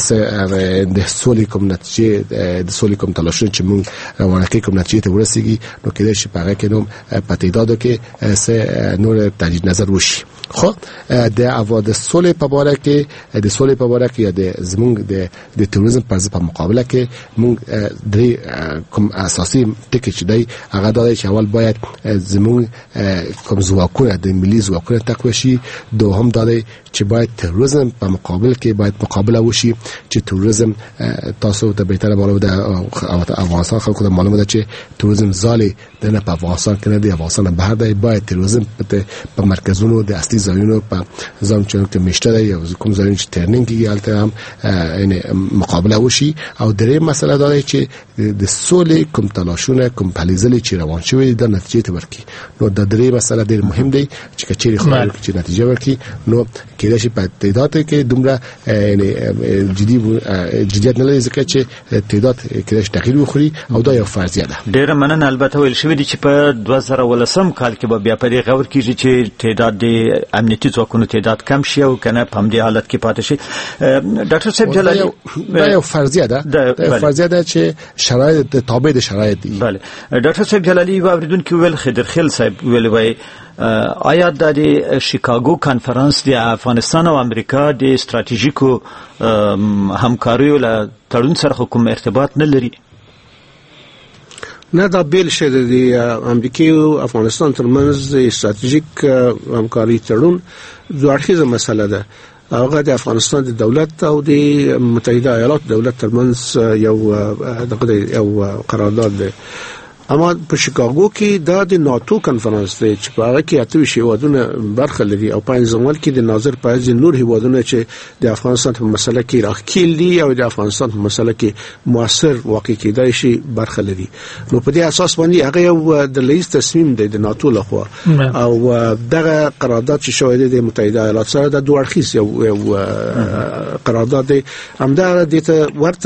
S5: د سولې کوم نتیجه د سولې کوم تلاشونه چې موږ روانه کې کوم نتیجه ته ورسیږي نو کېدای شي په هغه کې نو په تعدادو کې سه نور تجدید نظر وشي خو د اوا د سولې په اړه کې د سولې په اړه کې د زموږ د د تروریزم پر ضد په مقابله کې موږ درې کوم اساسي ټکي چې دی هغه د چې اول باید زموږ کوم ځواکونه د ملي ځواکونه تقویه شي دوهم دا دی چې باید تروریزم په مقابل کې باید مقابله وشي چې تروریزم تاسو ته به تر معلومه ده افغانستان خلکو ته معلومه ده چې تروریزم زالي د نه په افغانستان کې نه دی افغانستان بهر دی باید تروریزم په مرکزونو د اصلي ځایونو په ځم چې مشته دی او کوم ځایونه چې ټریننګ کیږي البته هم یعنی مقابله وشي او درې مسله دا دی چې د سولې کوم تلاشونه کوم پالیزلي چې روان شوی د نتیجې ته ورکی نو د درې مسله ډېر مهم دی چې کچېری خو چې نتیجه ورکی نو کېدای شي په تعداد کې دومره یعنی جدي جديت نه لري ځکه چې تعداد کېدای شي تغییر وخوري او دا یو فرضیه ده
S3: ډېر مننه البته ویل شوی دی چې په دوه زره و لسم کال کې به بیا په دې غور کېږي چې تعداد د امنیتي ځواکونو تعداد کم شي او کنه په همدې حالت کې پاتې شي ډاکټر صاحب جلالي
S5: دا یو فرضیه ده دا فرضیه ده چې شرایط تابع د شرایط دي
S3: بله ډاکټر صاحب جلالي واوریدونکو ویل خضر خیل صاحب ویل وای آیا د شیکاګو کانفرنس د افغانستان او امریکا د ستراتیژیکو همکاریو له تړون سره کوم ارتباط نه لري
S6: نه دا بیل شه د امریکا او افغانستان ترمنځ استراتیژیک همکاري تړون دوه اړخیزه مسله ده هغه د افغانستان د دولت او د متحده ایالات دولت ترمنځ یو دغه یو قرارداد ده اما په شیکاګو کې دا د ناتو کانفرنس دی چې په هغه کې اته شی ودونه برخه لري او په ځمال کې د ناظر پایز نور هیوادونه چې د افغانستان په مسله کې راخیل دي او د افغانستان په مسله کې موثر واقع کېدای شي برخه لري نو په دې اساس باندې هغه یو د لیست تصمیم دی د ناتو لخوا او دغه قرارداد چې شوی دی د متحده ایالات سره د دوه اړخیز یو قرارداد دی همدا د ورته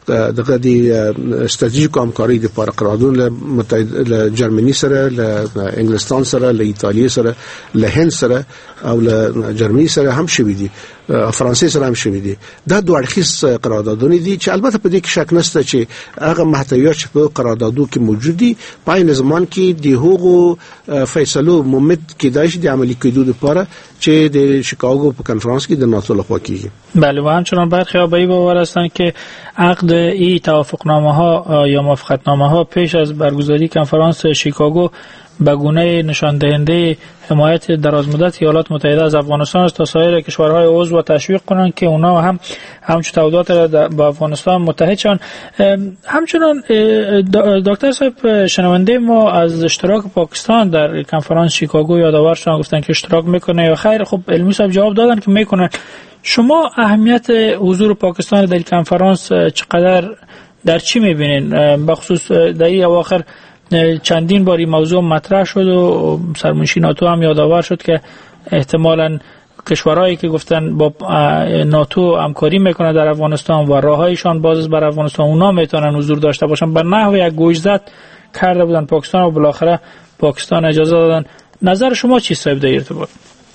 S6: دغه د استراتیژیک همکاري د لپاره قراردادونه له جرمني سره، له انګلستان سره، له ایتالیا سره، له هند سره او له جرمني سره هم شوي دي، فرانسې سره هم شوي دي. دا دوه اړخیز قراردادونه دي چې البته په دې کې شک نشته چې هغه محتویات چې په قراردادو کې موجود دي په عین زمان کې د هغو فیصلو مومد کېدای شي د عملي کېدو لپاره چې د شیکاگو په کنفرانس کې د ناتو لخوا کیږي.
S4: بله و همچنان برخی ها به این باور هستند که عقد این توافقنامه ها یا موافقتنامه ها پیش از برگزاری کنفرانس شیکاگو به گونه نشان دهنده حمایت درازمدت ایالات متحده از افغانستان است تا سایر کشورهای عضو تشویق کنند که اونا هم همچون تعهدات را با افغانستان متحد شوند. همچنان دکتر صاحب شنونده ما از اشتراک پاکستان در کنفرانس شیکاگو یادآور شدن، گفتن که اشتراک میکنه یا خیر. خب علمی صاحب جواب دادن که میکنه. شما اهمیت حضور پاکستان در کنفرانس چقدر در چی میبینین؟ بخصوص در این اواخر چندین باری موضوع مطرح شد و سرمنشی ناتو هم یادآور شد که احتمالاً کشورهایی که گفتن با ناتو همکاری میکنه در افغانستان و راههایشان باز بر افغانستان اونا میتونن حضور داشته باشن، بر نحو یک گوشزد کرده بودن پاکستان و بالاخره پاکستان اجازه دادن. نظر شما چی صاحب در ارتباط؟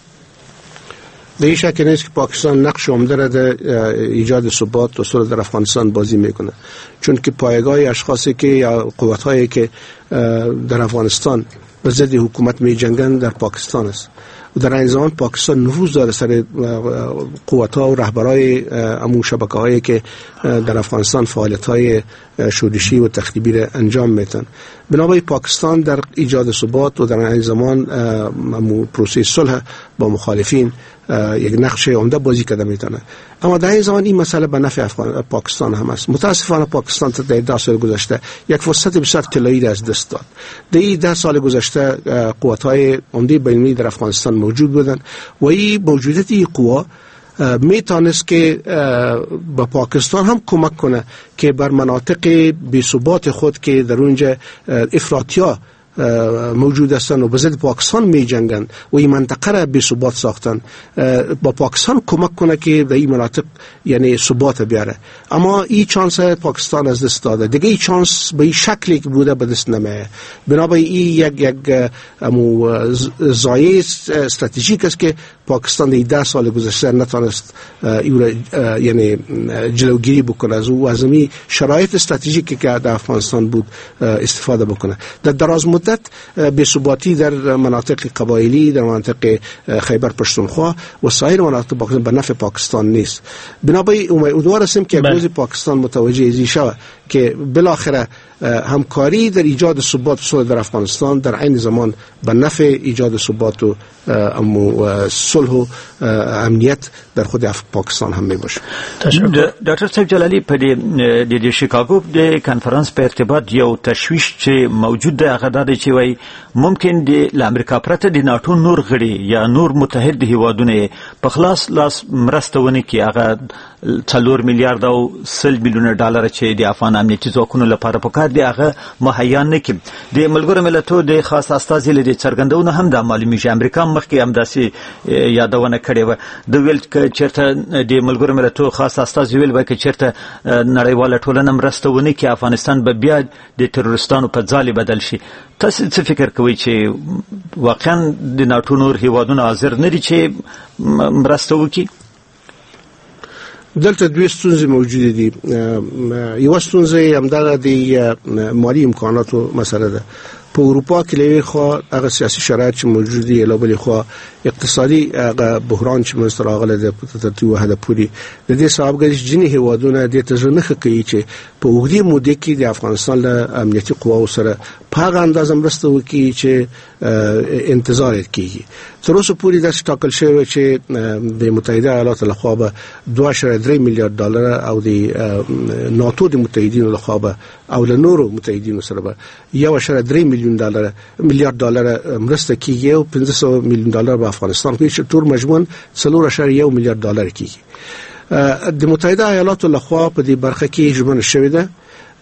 S6: به این شک نیست که پاکستان نقش عمده را در ایجاد ثبات و صلح در افغانستان بازی میکنه، چون که پایگاه اشخاصی که یا قوت‌هایی که در افغانستان به ضد حکومت می‌جنگند در پاکستان است و در این زمان پاکستان نفوذ داره سر قوت‌ها و رهبرای امون شبکه‌هایی که در افغانستان فعالیت‌های شورشی و تخریبی را انجام میدن. بنابراین پاکستان در ایجاد ثبات و در این زمان امون پروسه صلح با مخالفین یک نقش عمده بازی کرده میتونه. اما در این زمان این مسئله به نفع پاکستان هم است. متاسفانه پاکستان تا در ده سال گذشته یک فرصت بسیار طلایی را از دست داد. در این ده سال گذشته قوت‌های عمده بین‌المللی در افغانستان موجود بودند و این موجودیت این قوا میتونست که به پاکستان هم کمک کنه که بر مناطق بی‌ثبات خود که در اونجا افراطی‌ها موجود هستن و به ضد پاکستان می جنگند و این منطقه را بی ثبات ساختن، با پاکستان کمک کنه که در این مناطق یعنی ثبات بیاره. اما این چانس پاکستان از دست داده دیگه. این چانس به این شکلی که بوده به دست نمیه. بنابراین این یک یک امو ضایعه استراتژیک است که پاکستان در ده سال گذشته نتونست یعنی جلوگیری بکنه از او از این شرایط استراتژیکی که در افغانستان بود استفاده بکنه. در دراز مدت بی‌ثباتی در مناطق قبایلی، در مناطق خیبر پشتونخوا و سایر مناطق پاکستان به نفع پاکستان نیست. بنابراین امیدوار هستیم که امروز پاکستان متوجه ازی شود که بالاخره همکاری در ایجاد ثبات و صلح در افغانستان در عین زمان به نفع ایجاد ثبات و صلح و امنیت در خود پاکستان هم می باشه.
S3: دکتر صاحب جلالی په د شیکاگو د کانفرنس په ارتباط یو تشویش چې موجود دی هغه دا دی چې وایي ممکن د امریکا پرته د ناتو نور غړي یا نور متحد هیوادونه په خلاص لاس مرسته ونه کړي، هغه څلور میلیارډ او سل میلیونه ډالر چې د افغان امنیتي ځواکونو لپاره پکار دی هغه مهیا نه کړي. د ملګرو ملتونو د خاص استازي لدې څرګندونه هم د معلومیږي امریکا مخکې هم داسې یادونه کړې و. د ویل چېرته د ملګرو ملتونو خاص استازي ویل وکړي چېرته نړیواله ټولنه مرسته ونه کړي افغانستان به بیا د تروریستانو په ځالې بدل شي. تاسو څه فکر کوئ چې واقعا د ناتو نور هیوادونه حاضر نه دي چې مرسته وکړي؟
S6: دلته دوی ستونزې موجوده دي. یو ستونزه همدغه د مالی امکاناتو مسله ده. په اروپا کې له خوا هغه سیاسي شرایط چې موجود دي، له بل خوا اقتصادي هغه بحران چې مستر راغله د ترتیب وحده پوری د دې سبب ګرځي چې جنې هیوادونه د تزنخ کوي چې په وګړي موده کې د افغانستان له امنیتي قواو سره په هغه اندازه مرسته وکړي چې انتظار کیږي. تر اوسه پورې د ټاکل شوی چې د متحده ایالاتو له خوا به دوه اعشاریه درې میلیارډ ډالر او د ناتو د متحدینو له خوا به او له نورو متحدینو سره به یو اعشاریه درې میلیون ډالر میلیارډ ډالر مرسته کیږي او پنځه سوه میلیون ډالر په افغانستان کې چې ټول مجموعاً څلور اعشاریه یو میلیارډ ډالر کیږي. د متحده ایالاتو له خوا په دې برخه کې ژمنه شوې ده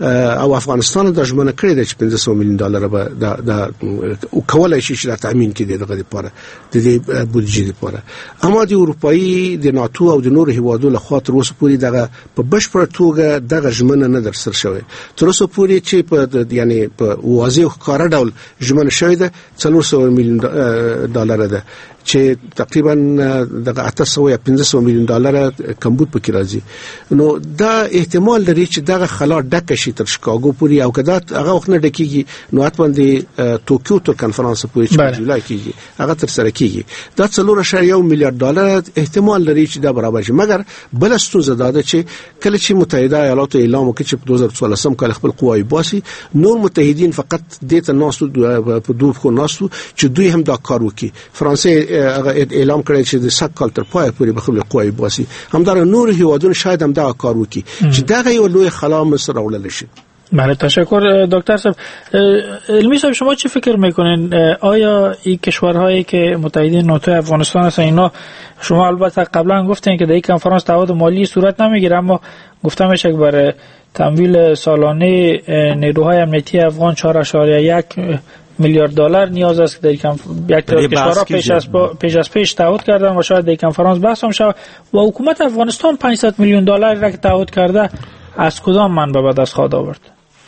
S6: او افغانستان د ژمنه کړی د پنځه سوه میلیون ډالر به د او کولای شي چې د تامین کړي دغه لپاره د دې بودیجې لپاره. اما د اروپאי د ناتو او د نور هیوادو له خوا تر اوسه پورې دغه په بشپړ توګه دغه ژمنه نه در سره شوی. تر اوسه پورې چې په یعنی په واضح ښکاره ډول ژمنه شوی ده څلور سوه میلیون ډالر ده چې تقریبا دغه اته سوه یا پنځه سوه میلیون ډالر کمبود پکې راځي. نو دا احتمال لري چې دغه خلا ډکه شي تر شیکاګو پورې او کدا هغه وخت نه ډکیږي نو اتمن د ټوکیو تر کنفرانس پورې چې جولای کېږي هغه تر سره کېږي. دا څلور اشاریه یو میلیارډ ډالر احتمال لري چې دا برابر شي. مګر بل ستونزه دا ده چې کله چې متحده ایالات اعلان وکړي چې په دوه زره څوارلسم کال خپل قواوی باسي نور متحدین فقط دې ته ناستو په دوه کو ناستو چې دوی هم دا کار وکړي. فرانسې هغه اعلان کړی چې د سږ کال تر پای پورې به خپل قواوی باسي. همدار نور هیوادونه شاید هم دا کار وکړي چې دغه یو لوی خلا مصر راوړل شي.
S4: بله تشکر دکتر صاحب. علمی صاحب شما چی فکر میکنین آیا این کشورهایی که متحدین ناتو افغانستان هستن اینا شما البته قبلا گفتین که در این کنفرانس تعهد مالی صورت نمیگیره اما گفته میشه که برای تمویل سالانه نیروهای امنیتی افغان چهار اشاریه یک میلیارد دلار نیاز است که در یک کشورها پیش از پیش از پیش تعهد کردن و شاید در کنفرانس بحث هم شود و حکومت افغانستان پانصد میلیون دلار را که تعهد کرده از کدام منبع به دست خواهد آورد؟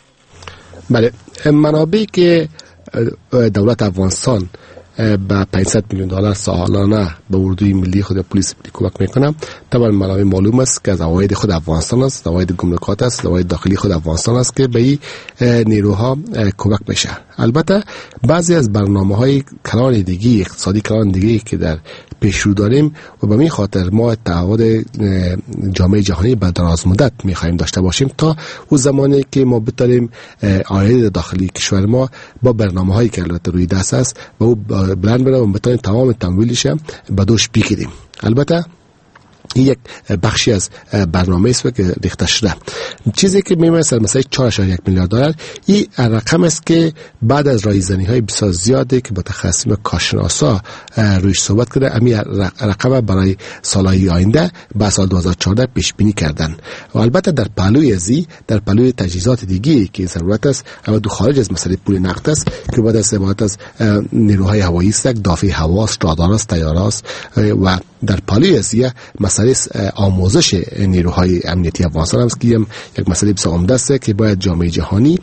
S5: بله منابعی که دولت افغانستان با پانصد میلیون دلار سالانه به اردوی ملی خود پلیس ملی کمک میکنه طبعا منابع معلوم است که از عواید خود افغانستان است، عواید گمرکات است، عواید داخلی خود افغانستان است که به این نیروها کمک میشه. البته بعضی از برنامه‌های کلان دیگه اقتصادی کلان دیگه که در پیش رو داریم و به این خاطر ما تعهد جامعه جهانی به دراز مدت می‌خوایم داشته باشیم تا اون زمانی که ما بتونیم عاید داخلی کشور ما با برنامه‌هایی که البته روی دست است و او بلند بره و بتونیم تمام تمویلش به دوش بگیریم. البته این یک بخشی از برنامه است که ریخته شده. چیزی که می‌مثل مثلا چهار اشاریه یک میلیارد دلار این رقم است که بعد از رایزنی‌های بسیار زیادی که متخصصین کارشناسا رویش صحبت کرده امی رقم برای سالهای آینده به سال دو هزار و چهارده پیش بینی کردن و البته در پهلوی ازی در پهلوی تجهیزات دیگه که ضرورت است اما دو خارج از مسئله پول نقد است که بعد از عبارت از نیروهای هوایی است، دافع هوا است، رادار است، طیاره است و در پهلوی ازی مسئله آموزش نیروهای امنیتی افغانستان است که یک مسئله بسیار عمده است که باید جامعه جهانی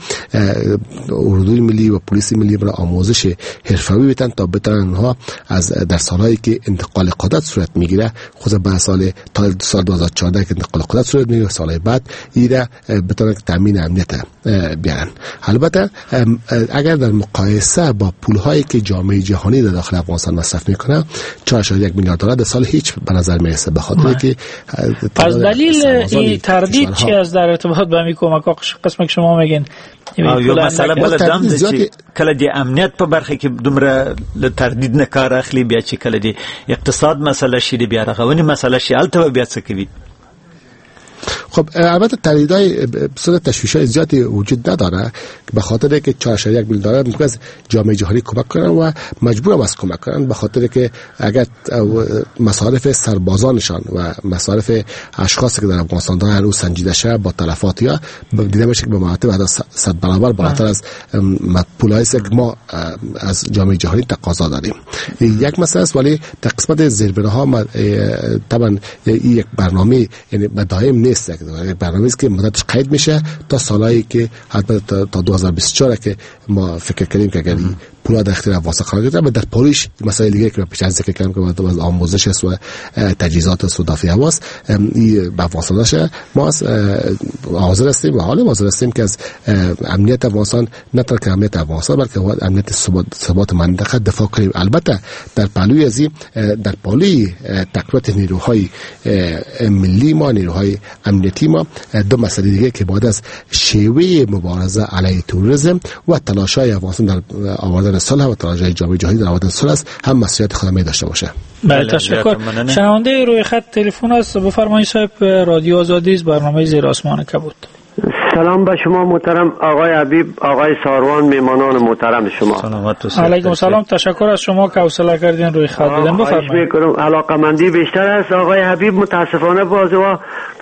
S5: اردوی ملی و پلیس ملی برای آموزش حرفه‌ای بدن تا بتوانند اونها از در سالهایی که انتقال قدرت صورت میگیره خود به سال تا سال دو هزار و چهارده که انتقال قدرت صورت میگیره سالهای بعد ایره بتوانند تامین امنیت بیارن. البته اگر در مقایسه با پولهایی که جامعه جهانی در داخل افغانستان مصرف میکنه چهار اشاریه یک میلیارد دلار در سال هیچ به نظر میرسه به خاطر که
S4: از دلیل این تردید چی از در ارتباط به می کمک قسم که شما میگین
S3: یو مسئله بل دم ده چې کله د امنیت په برخه کې دومره له تردید نه کار اخلي بیا چې کله د اقتصاد مسئله شي د بیا رغونې مسئله شي البته بیا څه کوي.
S5: خب البته تردیدهای بسیار تشویش‌های زیادی وجود نداره به خاطر که چهار اشاریه یک میلیارد دلار ممکن است جامعه جهانی کمک کنن و مجبور هم است کمک کنن به خاطر که اگر مصارف سربازانشان و مصارف اشخاصی که در افغانستان دارن رو سنجیده شه با تلفات یا دیده میشه که به مراتب صد برابر بالاتر از پولایی است که ما از جامعه جهانی تقاضا داریم. یک مسئله است ولی در قسمت زیربناها طبعا این یک برنامه یعنی دائم نیست یک برنامه‌ای است که مدتش قید میشه تا سالایی که البته تا دو هزار و بیست و چهار که ما فکر کردیم که اگر پولا در اختیار افغانستان قرار گرفته در پاریس مسائل دیگه که پیش از ذکر کردم که بعد از آموزش است و تجهیزات و دافع هواست این به افغانستان داشته ما حاضر هستیم و حالا حاضر هستیم که از امنیت افغانستان نه تنها امنیت افغانستان بلکه امنیت ثبات منطقه دفاع کنیم. البته در پهلوی از در پهلوی تقویت نیروهای ملی ما نیروهای امنیتی ما دو مسئله دیگه که بعد از شیوه مبارزه علیه تروریسم و تلاش‌های افغانستان در آوردن صلح و تلاش جامعه جهانی در آوردن صلح است هم مسئولیت خود می داشته باشه.
S4: بله تشکر. شنونده روی خط تلفن است بفرمایید صاحب رادیو آزادی است برنامه زیر آسمان کبود.
S11: سلام به شما محترم آقای حبیب آقای ساروان میمانان محترم شما.
S4: سلامت و علیکم سلام تشکر از شما که حوصله کردین روی خط بدین بفرمایید.
S11: علاقمندی بیشتر است آقای حبیب متاسفانه بازوا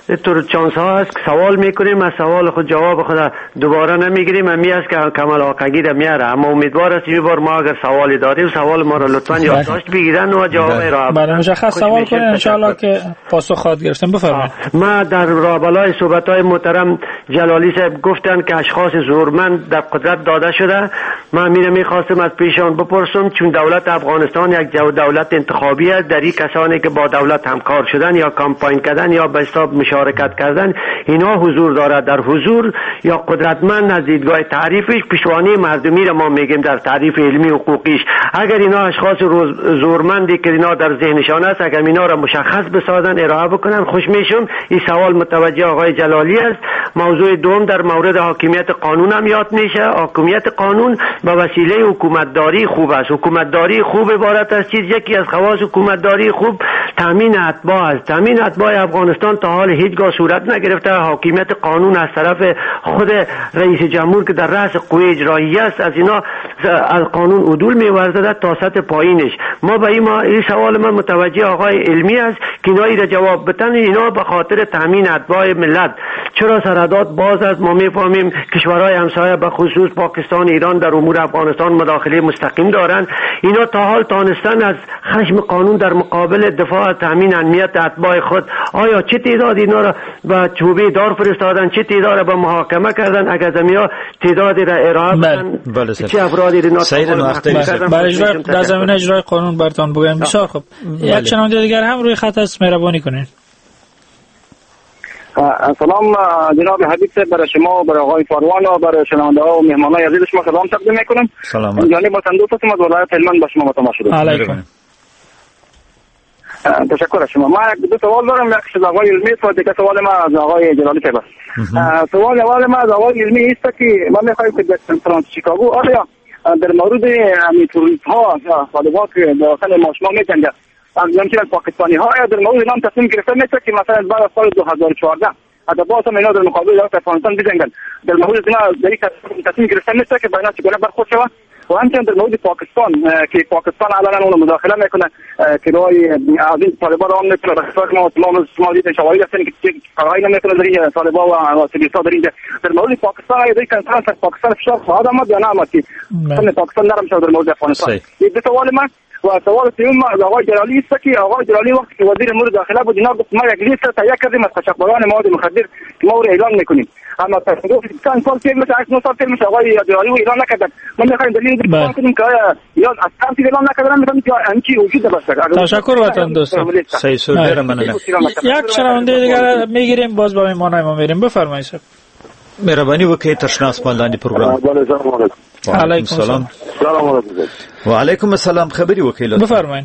S11: طور چانس ها هست که سوال میکنیم از سوال خود جواب خود دوباره نمیگیریم. امی است که کمال آقایی را میاره، اما امیدوار است این بار ما اگر سوالی داریم سوال ما را لطفا یادداشت بگیرن و جواب را
S4: بله مشخص سوال کنین ان شاء الله که پاسخ خواهد گرفتیم. بفرمایید.
S11: ما در رابلای صحبت های محترم جلالی صاحب گفتن که اشخاص زورمند در قدرت داده شده. من میرم میخواستم از پیشان بپرسم، چون دولت افغانستان یک دولت انتخابی است، در این کسانی که با دولت همکار شدن یا کامپاین کردن یا به حساب مشارکت کردن اینا حضور دارد در حضور یا قدرتمند از دیدگاه تعریفش پیشوانی مردمی را ما میگیم در تعریف علمی حقوقیش. اگر اینا اشخاص زورمندی که اینا در ذهنشان است اگر اینا را مشخص بسازن ارائه بکنن خوش میشم. این سوال متوجه آقای جلالی است. موضوع دوم در مورد حاکمیت قانون هم یاد میشه. حاکمیت قانون به وسیله حکومتداری خوب است. حکومتداری خوب عبارت از چیز یکی از خواص حکومتداری خوب تامین اتباع است. تامین اتباع افغانستان تا حال هیچگاه صورت نگرفته. حاکمیت قانون از طرف خود رئیس جمهور که در رأس قوه اجرایی است از اینا از قانون عدول می‌ورزد تا سطح پایینش. ما به این, ما این سوال من متوجه آقای علمی است که اینا را جواب بدن. اینا به خاطر تامین اتباع ملت چرا سرحدات باز است؟ ما میفهمیم کشورهای همسایه به خصوص پاکستان ایران در امور افغانستان مداخله مستقیم دارند. اینا تا حال تانستن از خشم قانون در مقابل دفاع از تامین امنیت اتباع خود. آیا چه تعداد اینا را به چوبه دار فرستادن، چه تعداد را به محاکمه کردن؟ اگر زمیا تعدادی را ارائه بدن چه افرادی را
S4: برای در زمینه اجرای قانون برتان بگویم. بسیار خوب. یک شنونده دیگر هم روی خط است، مهربانی کنین.
S12: سلام جناب حبیب صاحب، برای شما، برای آقای فاروان و برای شنونده ها و مهمانای عزیز شما سلام تقدیم میکنم.
S3: سلام.
S12: جناب مصندوق هستم از ولایت هلمند، با شما متماشا.
S4: علیکم.
S12: تشکر از شما. ما یک دو سوال دارم، یکیش از آقای علمی است و دیگه سوال ما از آقای جلالی صاحب است. سوال اول ما از آقای علمی است که ما میخوایم که در کنفرانس شیکاگو آیا در مورد همین توریست ها یا طالبات که داخل ماشما میجنگند همچنین پاکستانی ها آیا در مورد نام تصمیم گرفته میشه که مثلا بعد از سال دو هزار و چهارده حتی باز هم اینا در مقابل دولت افغانستان بجنگند؟ در مورد اینا در این تصمیم گرفته میشه که باینا چگونه برخورد شود؟ و همچنین در مورد پاکستان که پاکستان علنا اون مداخله میکنه که روی از این طالبان را هم میکنه به خصوص ما ما ما دیدن شواهد هستن که کارهایی نمیکنه در این طالبان و سیاست در اینجا. در مورد پاکستان آیا در کنفرانس پاکستان فشار خواهد آمد یا نه آمد که پاکستان نرم شود در مورد افغانستان؟ این دو سوال من. و سوال سوم از آقای جلالی است که آقای جلالی وقتی که وزیر امور داخله بود اینا گفت ما یک لیست تهیه کردیم از قاچاقبران مواد مخدر که ما رو اعلان میکنیم، اما تصادف چند سال پیش مثل هشت نه سال پیش مثل آقای جلالی اعلان نکردن. ما میخوایم دلیل بیان کنیم که آیا یا از کانتی اعلان نکردن میگم که همچی وجود داشته.
S4: تشکر وطن دوستان.
S3: صحیح سوال من.
S4: یک شنونده دیگر میگیریم باز با مهمانای ما میریم. بفرمایید صاحب.
S3: مهربانی وکیل تشنه آسمان لاندی پروگرام.
S4: علیکم سلام.
S3: سلام علیکم. و علیکم السلام. خبری وکیل
S4: بفرمایید.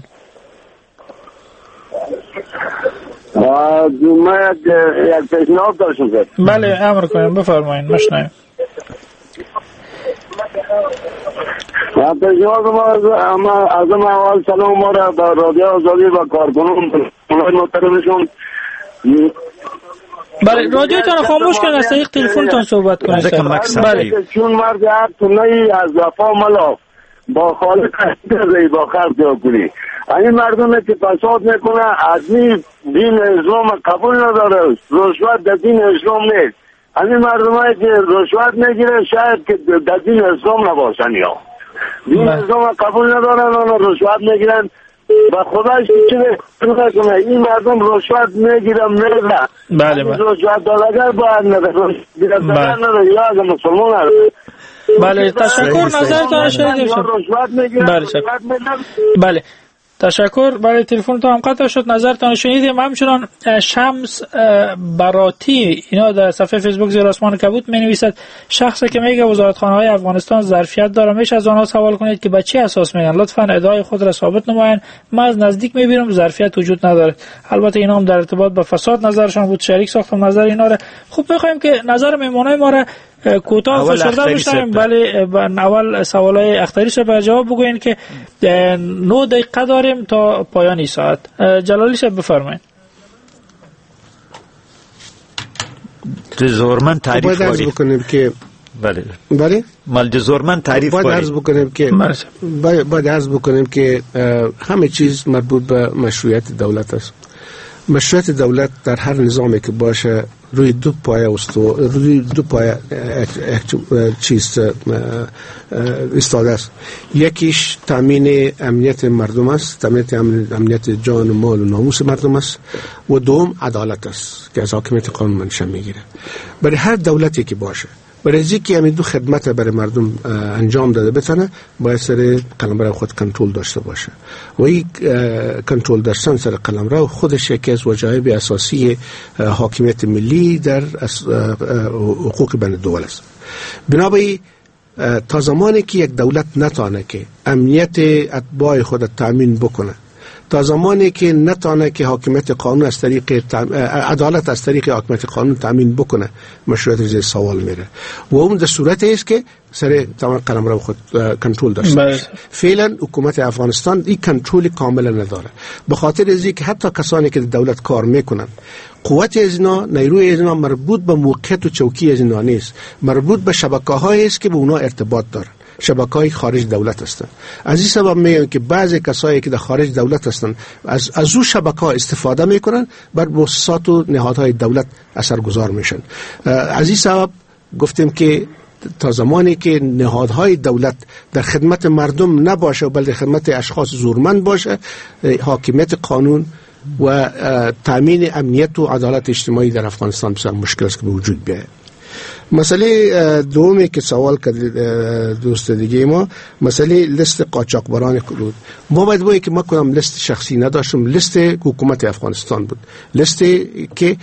S12: من یک پیشنهاد داشتم.
S4: بله امر کنیم بفرمایید مشنویم.
S12: من پیشنهاد ما از ما اول سلام ما را به رادیو آزادی و کارکنان محترمشون.
S4: بله رادیوتان خاموش کنید، از طریق تلفنتان صحبت کنید.
S12: بله چون مرد هر تونهی از وفا ملا با خالق هستی با خرد جا کنی. این مردمه که فساد میکنه ادمی دین اسلام قبول نداره، رشوت در دین اسلام نیست. این مردمه که رشوت میگیره شاید که در دین اسلام نباشن یا دین اسلام قبول ندارن و رشوت میگیرن و خدایش چه کنه این مردم رشوت میگیرن میرن.
S4: بله بله
S12: رشوت دادگر باید نداره دیگر نداره یا اگر مسلمان هست.
S4: بله تشکر نظرتان شنیده شد. بله بله تشکر. برای تلفنتون هم قطع شد، نظرتان شنیدیم. همچنان شمس براتی اینا در صفحه فیسبوک زیر آسمان کبوت می نویسد شخصی که میگه وزارتخانه های افغانستان ظرفیت داره میشه از آنها سوال کنید که به چه اساس میگن، لطفا ادعای خود را ثابت نمایید. ما از نزدیک میبینیم ظرفیت وجود نداره. البته اینا هم در ارتباط با فساد نظرشان بود، شریک ساختم نظر اینا را. خوب میخوایم که نظر مهمانای ما را کوتاه و فشرده بشنویم. بله اول سوالای اختری را جواب بگوین که نه دقیقه داریم تا پایان ساعت. جلالی صاحب بفرمایید.
S3: زورمن تعریف
S6: باید بکنیم که
S3: بله
S6: بله
S3: مال زورمن تعریف
S6: باید عرض بکنیم که باید عرض بکنیم که همه چیز مربوط به مشروعیت دولت است مشروعیت دولت در هر نظامی که باشه روی دو پایه استو روی دو پایه چیز ایستاده است. یکیش تامین امنیت مردم است، تامین امنیت جان و مال و ناموس مردم است، و دوم عدالت است که از حاکمیت قانون منشأ میگیره. برای هر دولتی که باشه، برای از اینکه همین دو خدمت برای مردم انجام داده بتونه، باید سر قلمرو خود کنترل داشته باشه و این کنترل داشتن سر قلمرو خودش یکی از وجایب اساسی حاکمیت ملی در حقوق بین الدول است. بنابراین تا زمانی که یک دولت نتانه که امنیت اتباع خود تامین بکنه، تا زمانی که نتانه که حاکمیت قانون از طریق عدالت از طریق حاکمیت قانون تامین بکنه، مشروعیت زیر سوال میره و اون در صورتی است که سر تمام قلمرو خود کنترل داشته باشه. فعلا حکومت افغانستان این کنترل کامل نداره، به خاطر از اینکه حتی کسانی که دولت کار میکنن، قوت از اینا، نیروی از اینا مربوط به موقعیت و چوکی از اینا نیست، مربوط به شبکه‌هایی است که به اونا ارتباط دارن، شبکه‌های خارج دولت هستند. از این سبب میگم که بعضی کسایی که در خارج دولت هستند از از اون شبکه‌ها استفاده میکنن، بر مؤسسات و نهادهای دولت اثرگذار میشن. از این سبب گفتیم که تا زمانی که نهادهای دولت در خدمت مردم نباشه و بلکه خدمت اشخاص زورمند باشه، حاکمیت قانون و تامین امنیت و عدالت اجتماعی در افغانستان بسیار مشکل است که به وجود بیاید. مسئله دومی که سوال کرد دوست دیگه ما، مسئله لیست قاچاقبران بود. ما باید بگیم که ما کدام لیست شخصی نداشتم، لیست حکومت افغانستان بود، لیستی که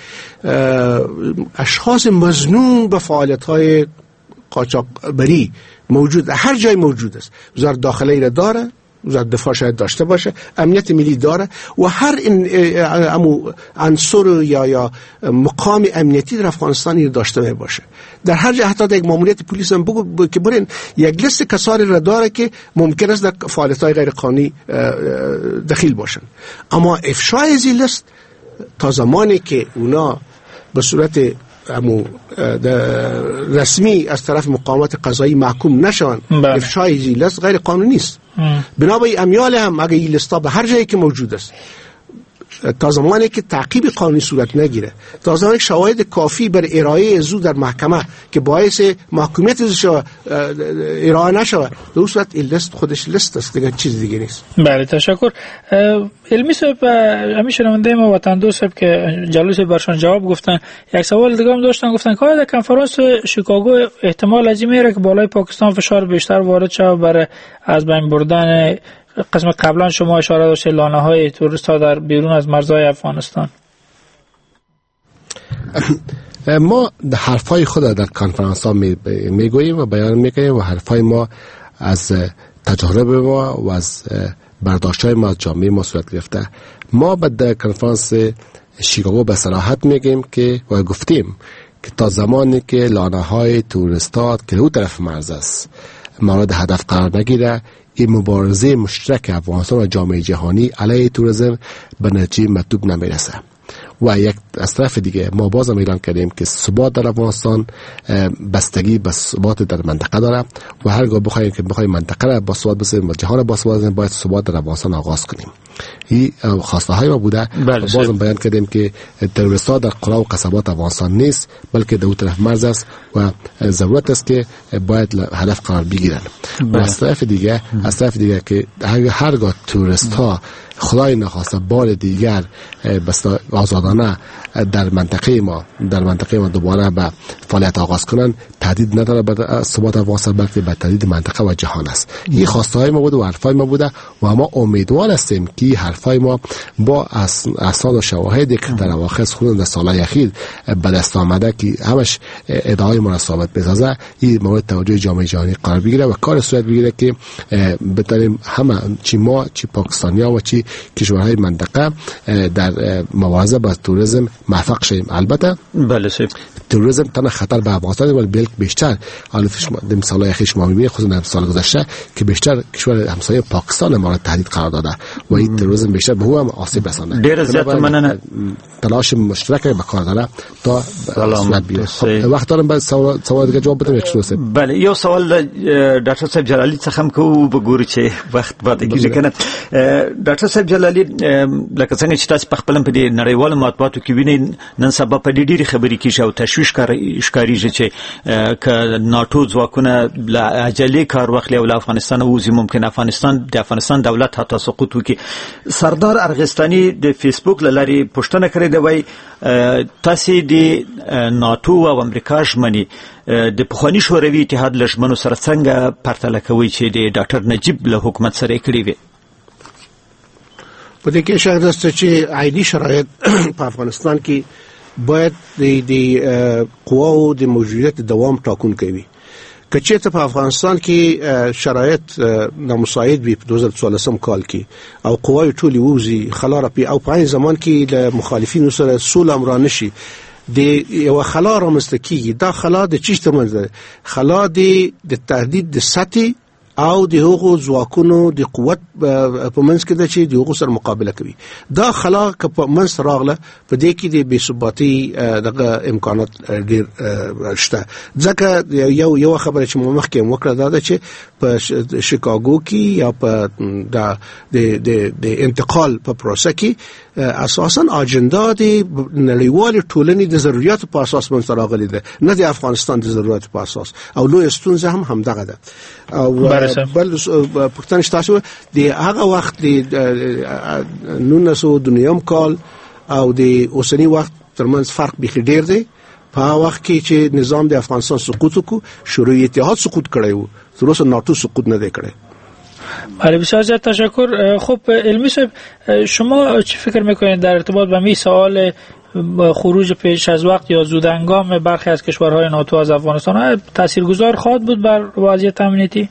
S6: اشخاص مظنون به فعالیت‌های قاچاقبری موجود، هر جای موجود است. وزارت داخله را داره، وزارت دفاع شاید داشته باشه، امنیت ملی داره و هر امو عنصر یا یا مقام امنیتی در افغانستان رو داشته می باشه. در هر جا حتی در یک ماموریت پلیس هم بگو که برین یک لیست کسانی را داره که ممکن است در فعالیت‌های غیر قانونی دخیل باشن، اما افشای از این لیست تا زمانی که اونا به صورت امو رسمی از طرف مقامات قضایی محکوم نشون، افشای از این لیست غیر قانونی است. بنابراین امیال هم اگه این لیستا به هر جایی که موجود است، تا زمانی که تعقیب قانونی صورت نگیره، تا زمانی که شواهد کافی بر ارائه ازو در محکمه که باعث محکومیت ازو ارائه نشوه، در اون صورت این لیست خودش لیست است، دیگه چیز دیگه نیست.
S4: بله، تشکر. علمی صاحب، همین شنونده ما وطن دوست صاحب که جلوس برشان جواب گفتن، یک سوال دیگه هم داشتن، گفتن که در کنفرانس شیکاگو احتمال از این میره که بالای پاکستان فشار بیشتر وارد شود برای از بین بردن قسم قبلا شما اشاره داشته لانه های توریست ها در بیرون از مرزهای افغانستان.
S5: ما حرفای خود در کنفرانس ها میگوییم و بیان میکنیم و حرفای ما از تجارب ما و از برداشت های ما از جامعه ما صورت گرفته. ما در کنفرانس شیکاگو به صراحت میگیم که و گفتیم که تا زمانی که لانه های توریستات که او طرف مرز است مورد هدف قرار نگیره، این مبارزه مشترک افغانستان و جامعه جهانی علیه توریسم به نتیجه مطلوب نمیرسه. و یک از طرف دیگه ما باز هم اعلام کردیم که ثبات در افغانستان بستگی به ثبات در منطقه داره و هرگاه بخوایم که بخوایم منطقه را با ثبات بسازیم و جهان را با ثبات بسازیم، باید ثبات در افغانستان آغاز کنیم. این خواسته های ما بوده. باز هم بیان کردیم که تروریست‌ها در قرى و قصبات افغانستان نیست، بلکه در اون طرف مرز است و ضرورت است که باید هدف قرار بگیرن. و از طرف دیگه از طرف دیگه که هرگاه توریست‌ها خدای نخواسته بار دیگر آزادانه در منطقه ما در منطقه ما دوباره به فعالیت آغاز کنن، تهدید نداره به ثبات افغانستان بلکه به تهدید منطقه و جهان است. این خواسته های ما بوده و حرفای ما بوده و ما امیدوار هستیم که حرفای ما با اسناد و شواهدی که در اواخر خود در سالهای اخیر به دست آمده که همش ادعای ما را ثابت بسازه، این مورد توجه جامعه جهانی قرار بگیره و کار صورت بگیره که بتونیم همه چی ما چی پاکستانیا و چی کشورهای منطقه در مبارزه با توریسم موفق شیم. البته
S3: بله سیب
S5: توریسم تنها خطر به افغانستان ولی بلکه بیشتر الف در سالهای اخیر شما میبینید، خصوصا در سال گذشته که بیشتر کشور همسایه پاکستان مورد تهدید قرار داده و این تروریسم بیشتر به هم آسیب رسانده.
S3: ډیر زیات مننه.
S5: تلاش مشترک به کار داره تا صورت بیاره. خب وقت دارم بعد سوال سوال دیگه جواب بدم یک
S3: بله یو سوال ډاکټر صاحب جلالی څخه هم کوو وګورو چې وخت باندې کېږي کنه. ډاکټر صاحب جلالی لکه څنګه چې تاسو په خپل په دې نړیوال مطبوعاتو کې وینئ نن سبا په دې ډېری خبرې کېږي او تشویش ښکارېږي چې ک ناتو ځواکونه له عجلې کار واخلي او له افغانستان ووځي ممکن افغانستان د افغانستان دولت حتی سقوط وکړي. سردار ارغستاني د فیسبوک له لارې پوښتنه کړې ده وایي تاسو د ناتو او امریکا ژمنې د پخواني شوروي اتحاد له ژمنو سره څنګه پرتله کوي چې د ډاکټر نجیب له حکومت سره یې کړې وي؟
S6: په دې کې شک نشته چې عیني شرایط په افغانستان کې باید د قواو د موجودیت دوام ټاکونکی وي. که چېرته په افغانستان کې شرایط نامساعد وي په دوه زره څوارلسم کال کې او قواوې ټولې ووځي خلا راپي او په عین زمان کې له مخالفینو سره سوله هم رانشي د یو خلا رامنځته کېږي. دا خلا د چیش ترمنځ ده؟ خلا د تهدید د سطحې او د هغو ځواکونو د قوت په منځ کې ده چې د هغو سره مقابله کوي. دا خلا که په منځ راغله په دې کې د بې ثباتۍ دغه امکانات ډېر شته. ځکه یو یو خبره چې مو مخکې هم وکړه دا ده چې په شیکاګو کې یا په د انتقال په پروسه کې اساساً اجندا د نړیوال ټولنې د ضرورتو په اساس منځ راغلي ده نه د افغانستان د ضرورتو په اساس او لوی ستونزه هم همدغه ده. او بل پښتنه تاسو د هغه وخت د نولس سوه دوه نیم کال او د اوسنی وخت ترمنځ فرق بيخي ډیر دی. په وخت کې چې نظام د افغانستان سقوط وکړ شوروي اتحاد سقوط کړی و تر اوسه ناتو سقوط نه دی کړی.
S4: بله بسیار زیاد تشکر. خب علمی صاحب شما چی فکر میکنید در ارتباط با می سوال خروج پیش از وقت یا زودهنگام برخی از کشورهای ناتو از افغانستان تاثیرگذار خواهد بود بر وضعیت امنیتی؟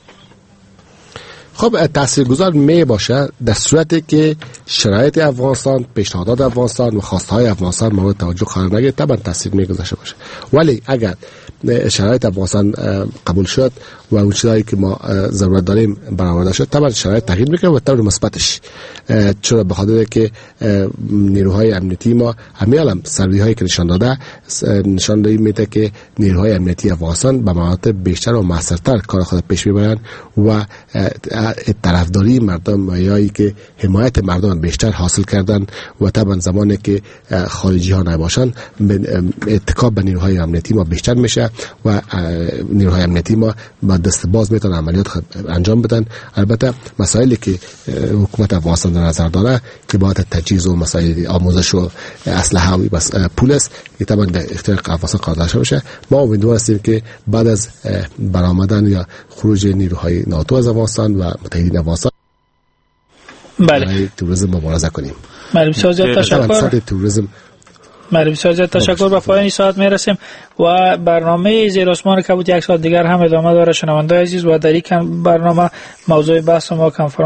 S5: خب تاثیرگذار می باشه در صورتی که شرایط افغانستان، پیشنهادات افغانستان و خواستهای افغانستان مورد توجه قرار نگیره طبعا تاثیر میگذاره باشه. ولی اگر شرایط افغانستان قبول شد و اون چیزایی که ما ضرورت داریم برآورده شد طبعا شرایط تغییر میکنه و طور مثبتش، چرا به خاطر که نیروهای امنیتی ما همیالم سروی هایی که نشان داده نشان داده میده که نیروهای امنیتی افغانستان به مراتب بیشتر و موثرتر کار خود پیش میبرند و طرفداری مردم یا که حمایت مردم بیشتر حاصل کردن و طبعا زمانی که خارجی ها نباشن اتکا به نیروهای امنیتی ما بیشتر میشه و نیروهای امنیتی ما با دست باز میتونن عملیات انجام بدن. البته مسائلی که حکومت افغانستان در نظر داره که باید تجهیز و مسائل آموزش و اسلحه و بس پول است که طبعا در اختیار افغانستان قرار داشته باشه. ما امیدوار هستیم که بعد از برآمدن یا خروج نیروهای ناتو از افغانستان و متحدین افغانستان
S4: بله
S5: توریسم مبارزه کنیم.
S4: بله بسیار زیاد تشکر.
S5: توریسم
S4: بله بسیار زیاد تشکر. به پایان ساعت میرسیم و برنامه زیر آسمان کبوت یک ساعت دیگر هم ادامه داره شنوندگان عزیز و در این برنامه موضوع بحث ما کنفرانس